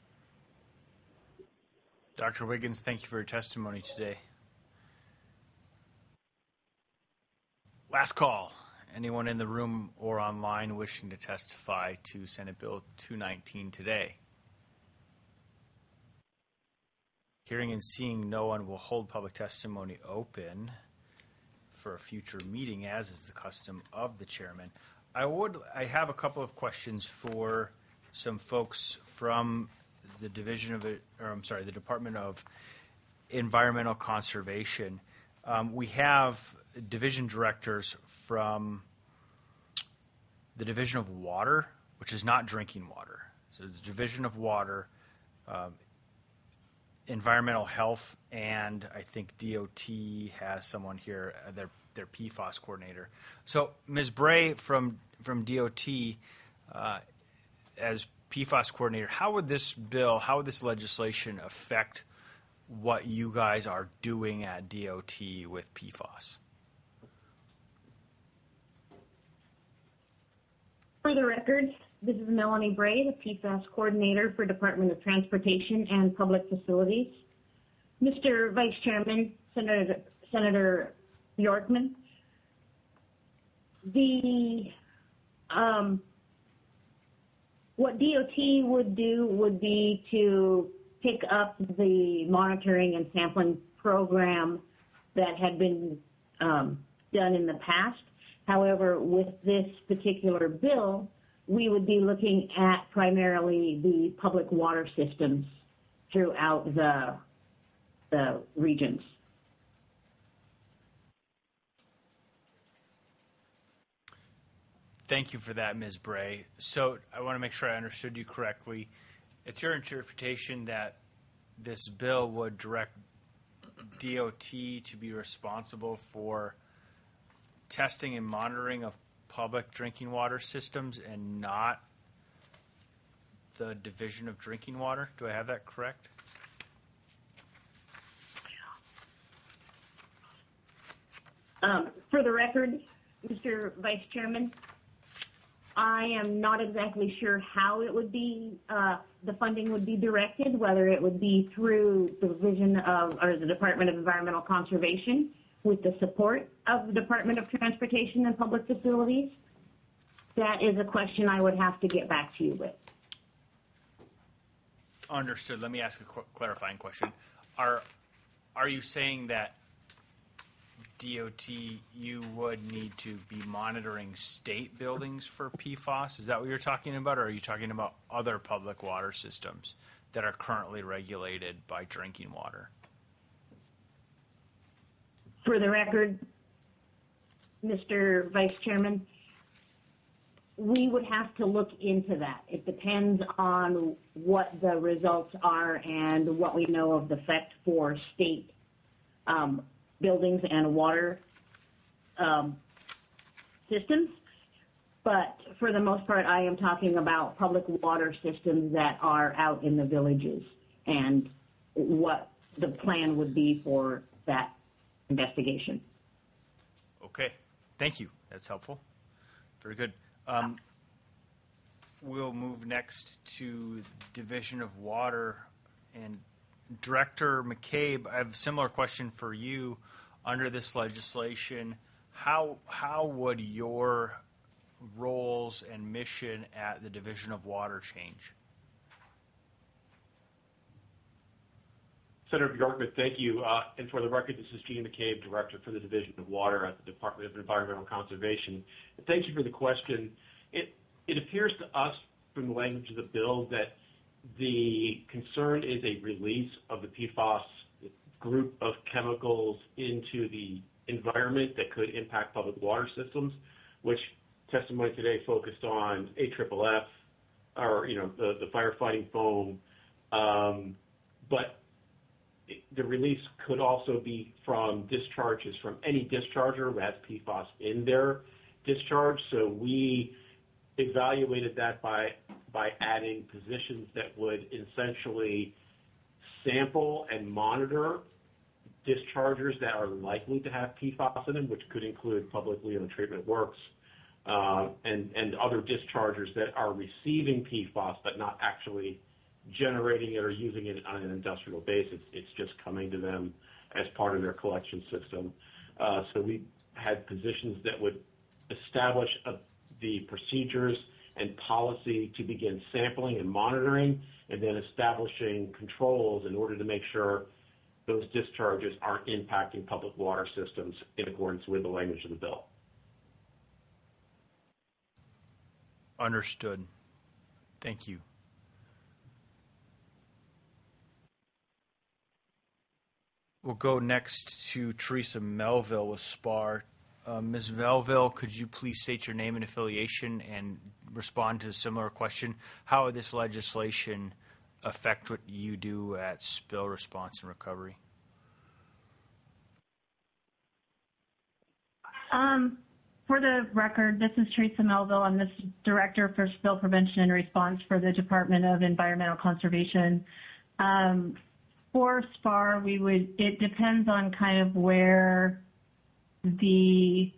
Doctor Wiggins, thank you for your testimony today. Last call. Anyone in the room or online wishing to testify to Senate Bill two nineteen today? Hearing and seeing no one, will hold public testimony open for a future meeting, as is the custom of the chairman. I would, I have a couple of questions for some folks from the Division of, or I'm sorry, the Department of Environmental Conservation. Um, we have division directors from the Division of Water, which is not drinking water. So the Division of Water, um, Environmental Health, and I think D O T has someone here, uh, their their P FAS coordinator. So Miz Bray from from D O T, uh, as P FAS coordinator, how would this bill, how would this legislation affect what you guys are doing at D O T with P FAS?
For the record, this is Melanie Bray, the P FAS coordinator for Department of Transportation and Public Facilities. Mister Vice Chairman, Senator, Senator Bjorkman, the um, what D O T would do would be to pick up the monitoring and sampling program that had been um, done in the past. However, with this particular bill, we would be looking at primarily the public water systems throughout the, the regions.
Thank you for that, Miz Bray. So I want to make sure I understood you correctly. It's your interpretation that this bill would direct D O T to be responsible for testing and monitoring of public drinking water systems and not the Division of Drinking Water. Do I have that correct?
Um, for the record, Mister Vice Chairman, I am not exactly sure how it would be, uh, the funding would be directed, whether it would be through the Division of, or the Department of Environmental Conservation, with the support of the Department of Transportation and Public Facilities? That is a question I would have to get back to you with.
Understood. Let me ask a qu- clarifying question. Are are you saying that D O T, you would need to be monitoring state buildings for P FAS? Is that what you're talking about, or are you talking about other public water systems that are currently regulated by drinking water?
For the record, Mister Vice Chairman, we would have to look into that. It depends on what the results are and what we know of the effect for state um, buildings and water um, systems. But for the most part, I am talking about public water systems that are out in the villages and what the plan would be for that investigation.
Okay. Thank you. That's helpful. Very good. Um, we'll move next to Division of Water. And Director McCabe, I have a similar question for you. Under this legislation, how how would your roles and mission at the Division of Water change?
Senator Bjorkman, thank you. Uh, and for the record, this is Gene McCabe, Director for the Division of Water at the Department of Environmental Conservation. And thank you for the question. It, it appears to us from the language of the bill that the concern is a release of the P FAS group of chemicals into the environment that could impact public water systems, which testimony today focused on A F F F, or, you know, the, the firefighting foam. Um, but the release could also be from discharges from any discharger who has P FAS in their discharge. So we evaluated that by by adding positions that would essentially sample and monitor dischargers that are likely to have P FAS in them, which could include publicly owned treatment works, uh, and, and other dischargers that are receiving P FAS but not actually generating it or using it on an industrial basis. It's just coming to them as part of their collection system. Uh, so we had positions that would establish a, the procedures and policy to begin sampling and monitoring, and then establishing controls in order to make sure those discharges aren't impacting public water systems in accordance with the language of the bill.
Understood. Thank you. We'll go next to Teresa Melville with SPAR. Uh, Miz Melville, could you please state your name and affiliation and respond to a similar question? How would this legislation affect what you do at Spill Response and Recovery?
Um, for the record, this is Teresa Melville. I'm the Director for Spill Prevention and Response for the Department of Environmental Conservation. Um, for SPAR, we would, it depends on kind of where the,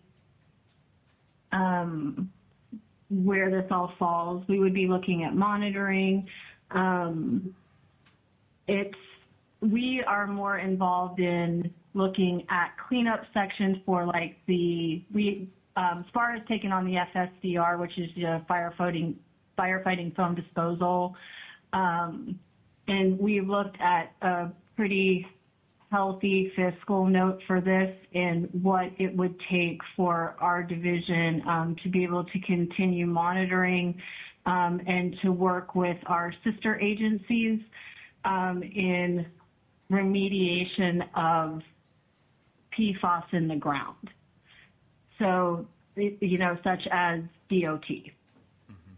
um, where this all falls. We would be looking at monitoring. Um, it's, we are more involved in looking at cleanup sections for like the, we, um, SPAR has taken on the F S D R, which is the firefighting, firefighting foam disposal. Um, and we looked at a pretty healthy fiscal note for this and what it would take for our division um, to be able to continue monitoring um, and to work with our sister agencies um, in remediation of P FAS in the ground. So, you know, such as D O T.
Mm-hmm.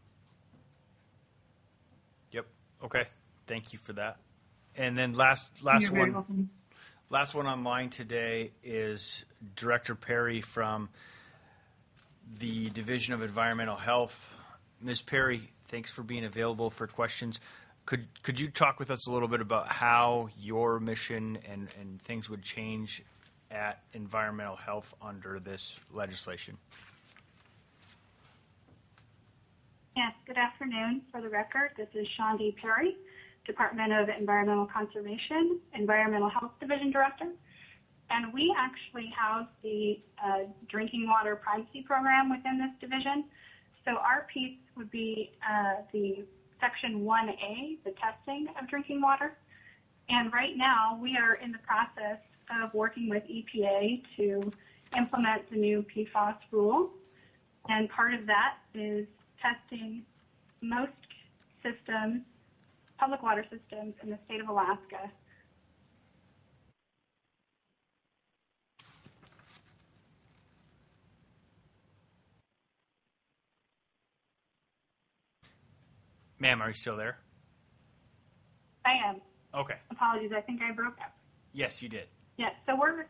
Yep. Okay. Thank you for that. And then last last
You're very
one.
welcome.
Last one online today is Director Perry from the Division of Environmental Health. Miz Perry, thanks for being available for questions. Could could you talk with us a little bit about how your mission and, and things would change at environmental health under this legislation?
Yes, good afternoon. For the record, this is Shondi Perry, Department of Environmental Conservation, Environmental Health Division Director. And we actually house the uh, drinking water primacy program within this division. So our piece would be uh, the section one A, the testing of drinking water. And right now we are in the process of working with E P A to implement the new P FAS rule. And part of that is testing most systems, public water systems in the state of Alaska.
Ma'am, are you still there?
I am.
Okay.
Apologies, I think I broke up.
Yes, you did.
Yes, so we're,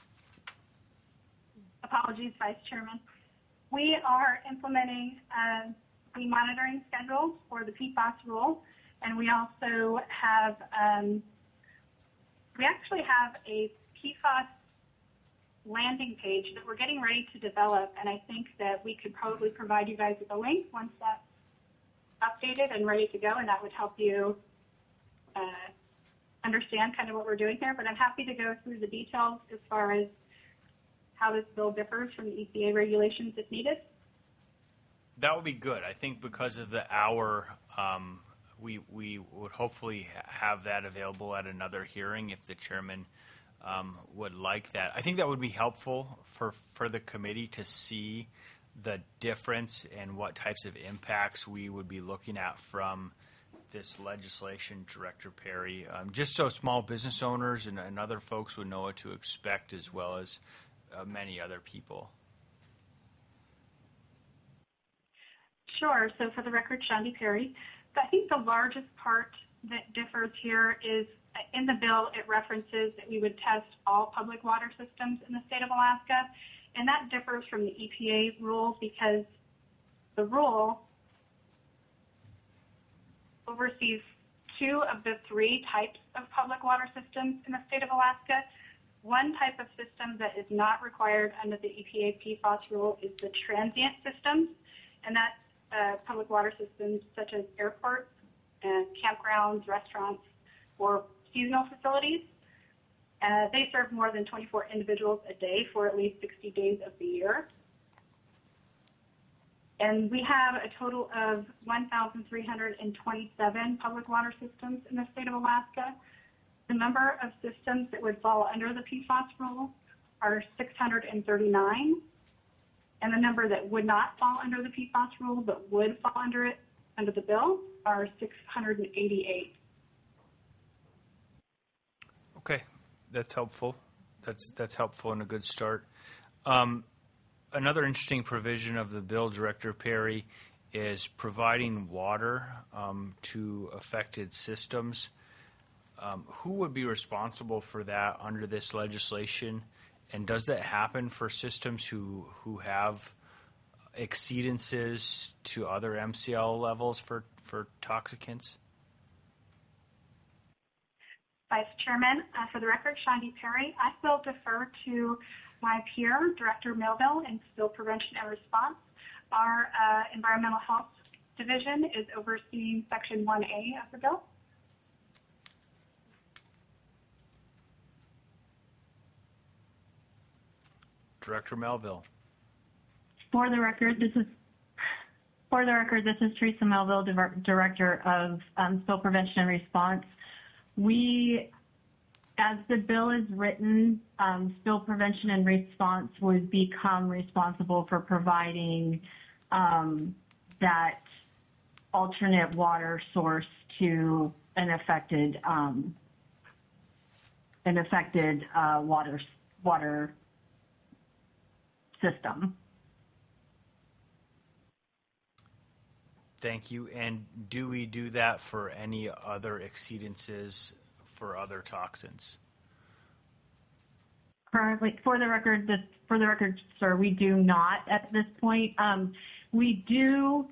apologies, Vice Chairman. We are implementing uh, the monitoring schedules for the P FAS rule, and we also have, um, we actually have a P FAS landing page that we're getting ready to develop, and I think that we could probably provide you guys with a link once that's updated and ready to go, and that would help you uh, understand kind of what we're doing here. But I'm happy to go through the details as far as how this bill differs from the E P A regulations if needed.
That would be good. I think because of the hour, um, we we would hopefully have that available at another hearing if the chairman um, would like that. I think that would be helpful for, for the committee to see the difference and what types of impacts we would be looking at from this legislation, Director Perry, um, just so small business owners and, and other folks would know what to expect, as well as uh, many other people.
Sure. So for the record, Shandi Perry. I think the largest part that differs here is uh, in the bill, it references that we would test all public water systems in the state of Alaska. And that differs from the E P A rules because the rule oversees two of the three types of public water systems in the state of Alaska. One type of system that is not required under the E P A P FAS rule is the transient systems, and that's uh, public water systems such as airports, and campgrounds, restaurants, or seasonal facilities. Uh, they serve more than twenty-four individuals a day for at least sixty days of the year. And we have a total of one thousand three hundred twenty-seven public water systems in the state of Alaska. The number of systems that would fall under the P FAS rule are six hundred thirty-nine. And the number that would not fall under the P FAS rule but would fall under it, under the bill, are six hundred eighty-eight.
Okay. That's helpful. That's that's helpful and a good start. Um, another interesting provision of the bill, Director Perry, is providing water um, to affected systems. Um, who would be responsible for that under this legislation? And does that happen for systems who who have exceedances to other M C L levels for, for toxicants?
Vice Chairman, uh, for the record, Shandi Perry. I will defer to my peer, Director Melville, in Spill Prevention and Response. Our uh, Environmental Health Division is overseeing Section one A of the bill.
Director Melville.
For the record, this is for the record, this is Teresa Melville, Director of um, Spill Prevention and Response. We, as the bill is written, um, Spill Prevention and Response would become responsible for providing um, that alternate water source to an affected um, an affected uh, water water system.
Thank you. And do we do that for any other exceedances for other toxins?
Currently, for the record, this, for the record, sir, we do not at this point. Um, we do,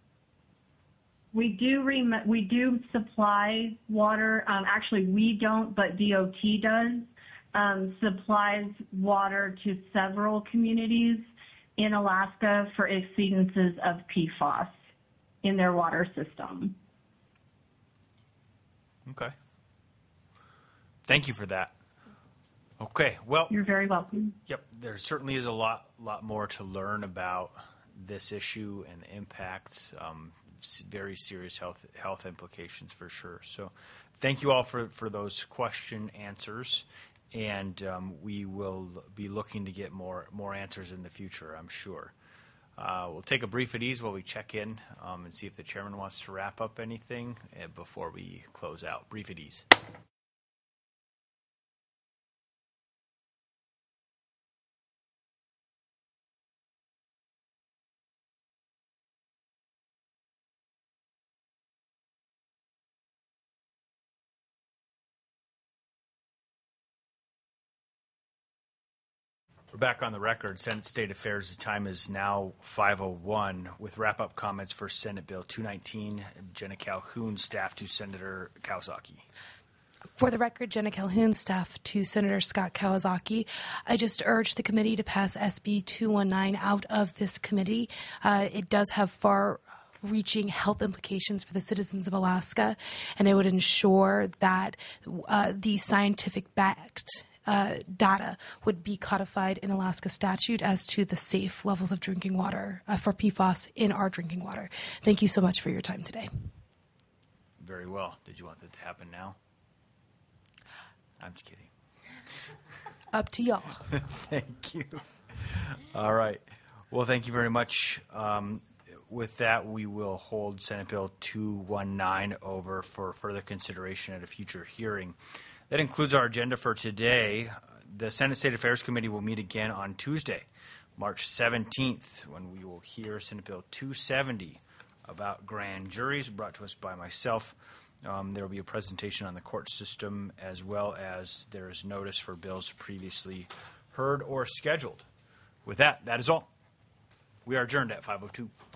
we do, rem- we do supply water. Um, actually, we don't, but D O T does. Um, supplies water to several communities in Alaska for exceedances of P FAS in their water system.
Okay. Thank you for that. Okay, well,
You're very welcome.
Yep, there certainly is a lot, lot more to learn about this issue and the impacts. Um, s- very serious health health implications for sure. So, thank you all for for those question answers, and um, we will be looking to get more more answers in the future, I'm sure. Uh, we'll take a brief at ease while we check in um, and see if the chairman wants to wrap up anything uh, before we close out. Brief at ease. We're back on the record. Senate State Affairs. The time is now five oh one with wrap-up comments for Senate Bill two nineteen. Jenna Calhoun, staff to Senator Kawasaki.
For the record, Jenna Calhoun, staff to Senator Scott Kawasaki. I just urge the committee to pass S B two nineteen out of this committee. Uh, it does have far reaching health implications for the citizens of Alaska, and it would ensure that uh, the scientific backed Uh, data would be codified in Alaska statute as to the safe levels of drinking water uh, for P FAS in our drinking water. Thank you so much for your time today.
Very well. Did you want that to happen now? I'm just kidding.
Up to y'all.
Thank you. All right. Well, thank you very much. Um, with that, we will hold Senate Bill two nineteen over for further consideration at a future hearing. That includes our agenda for today. The Senate State Affairs Committee will meet again on Tuesday, March seventeenth, when we will hear Senate Bill two seventy about grand juries, brought to us by myself. Um, there will be a presentation on the court system, as well as there is notice for bills previously heard or scheduled. With that, that is all. We are adjourned at five oh two.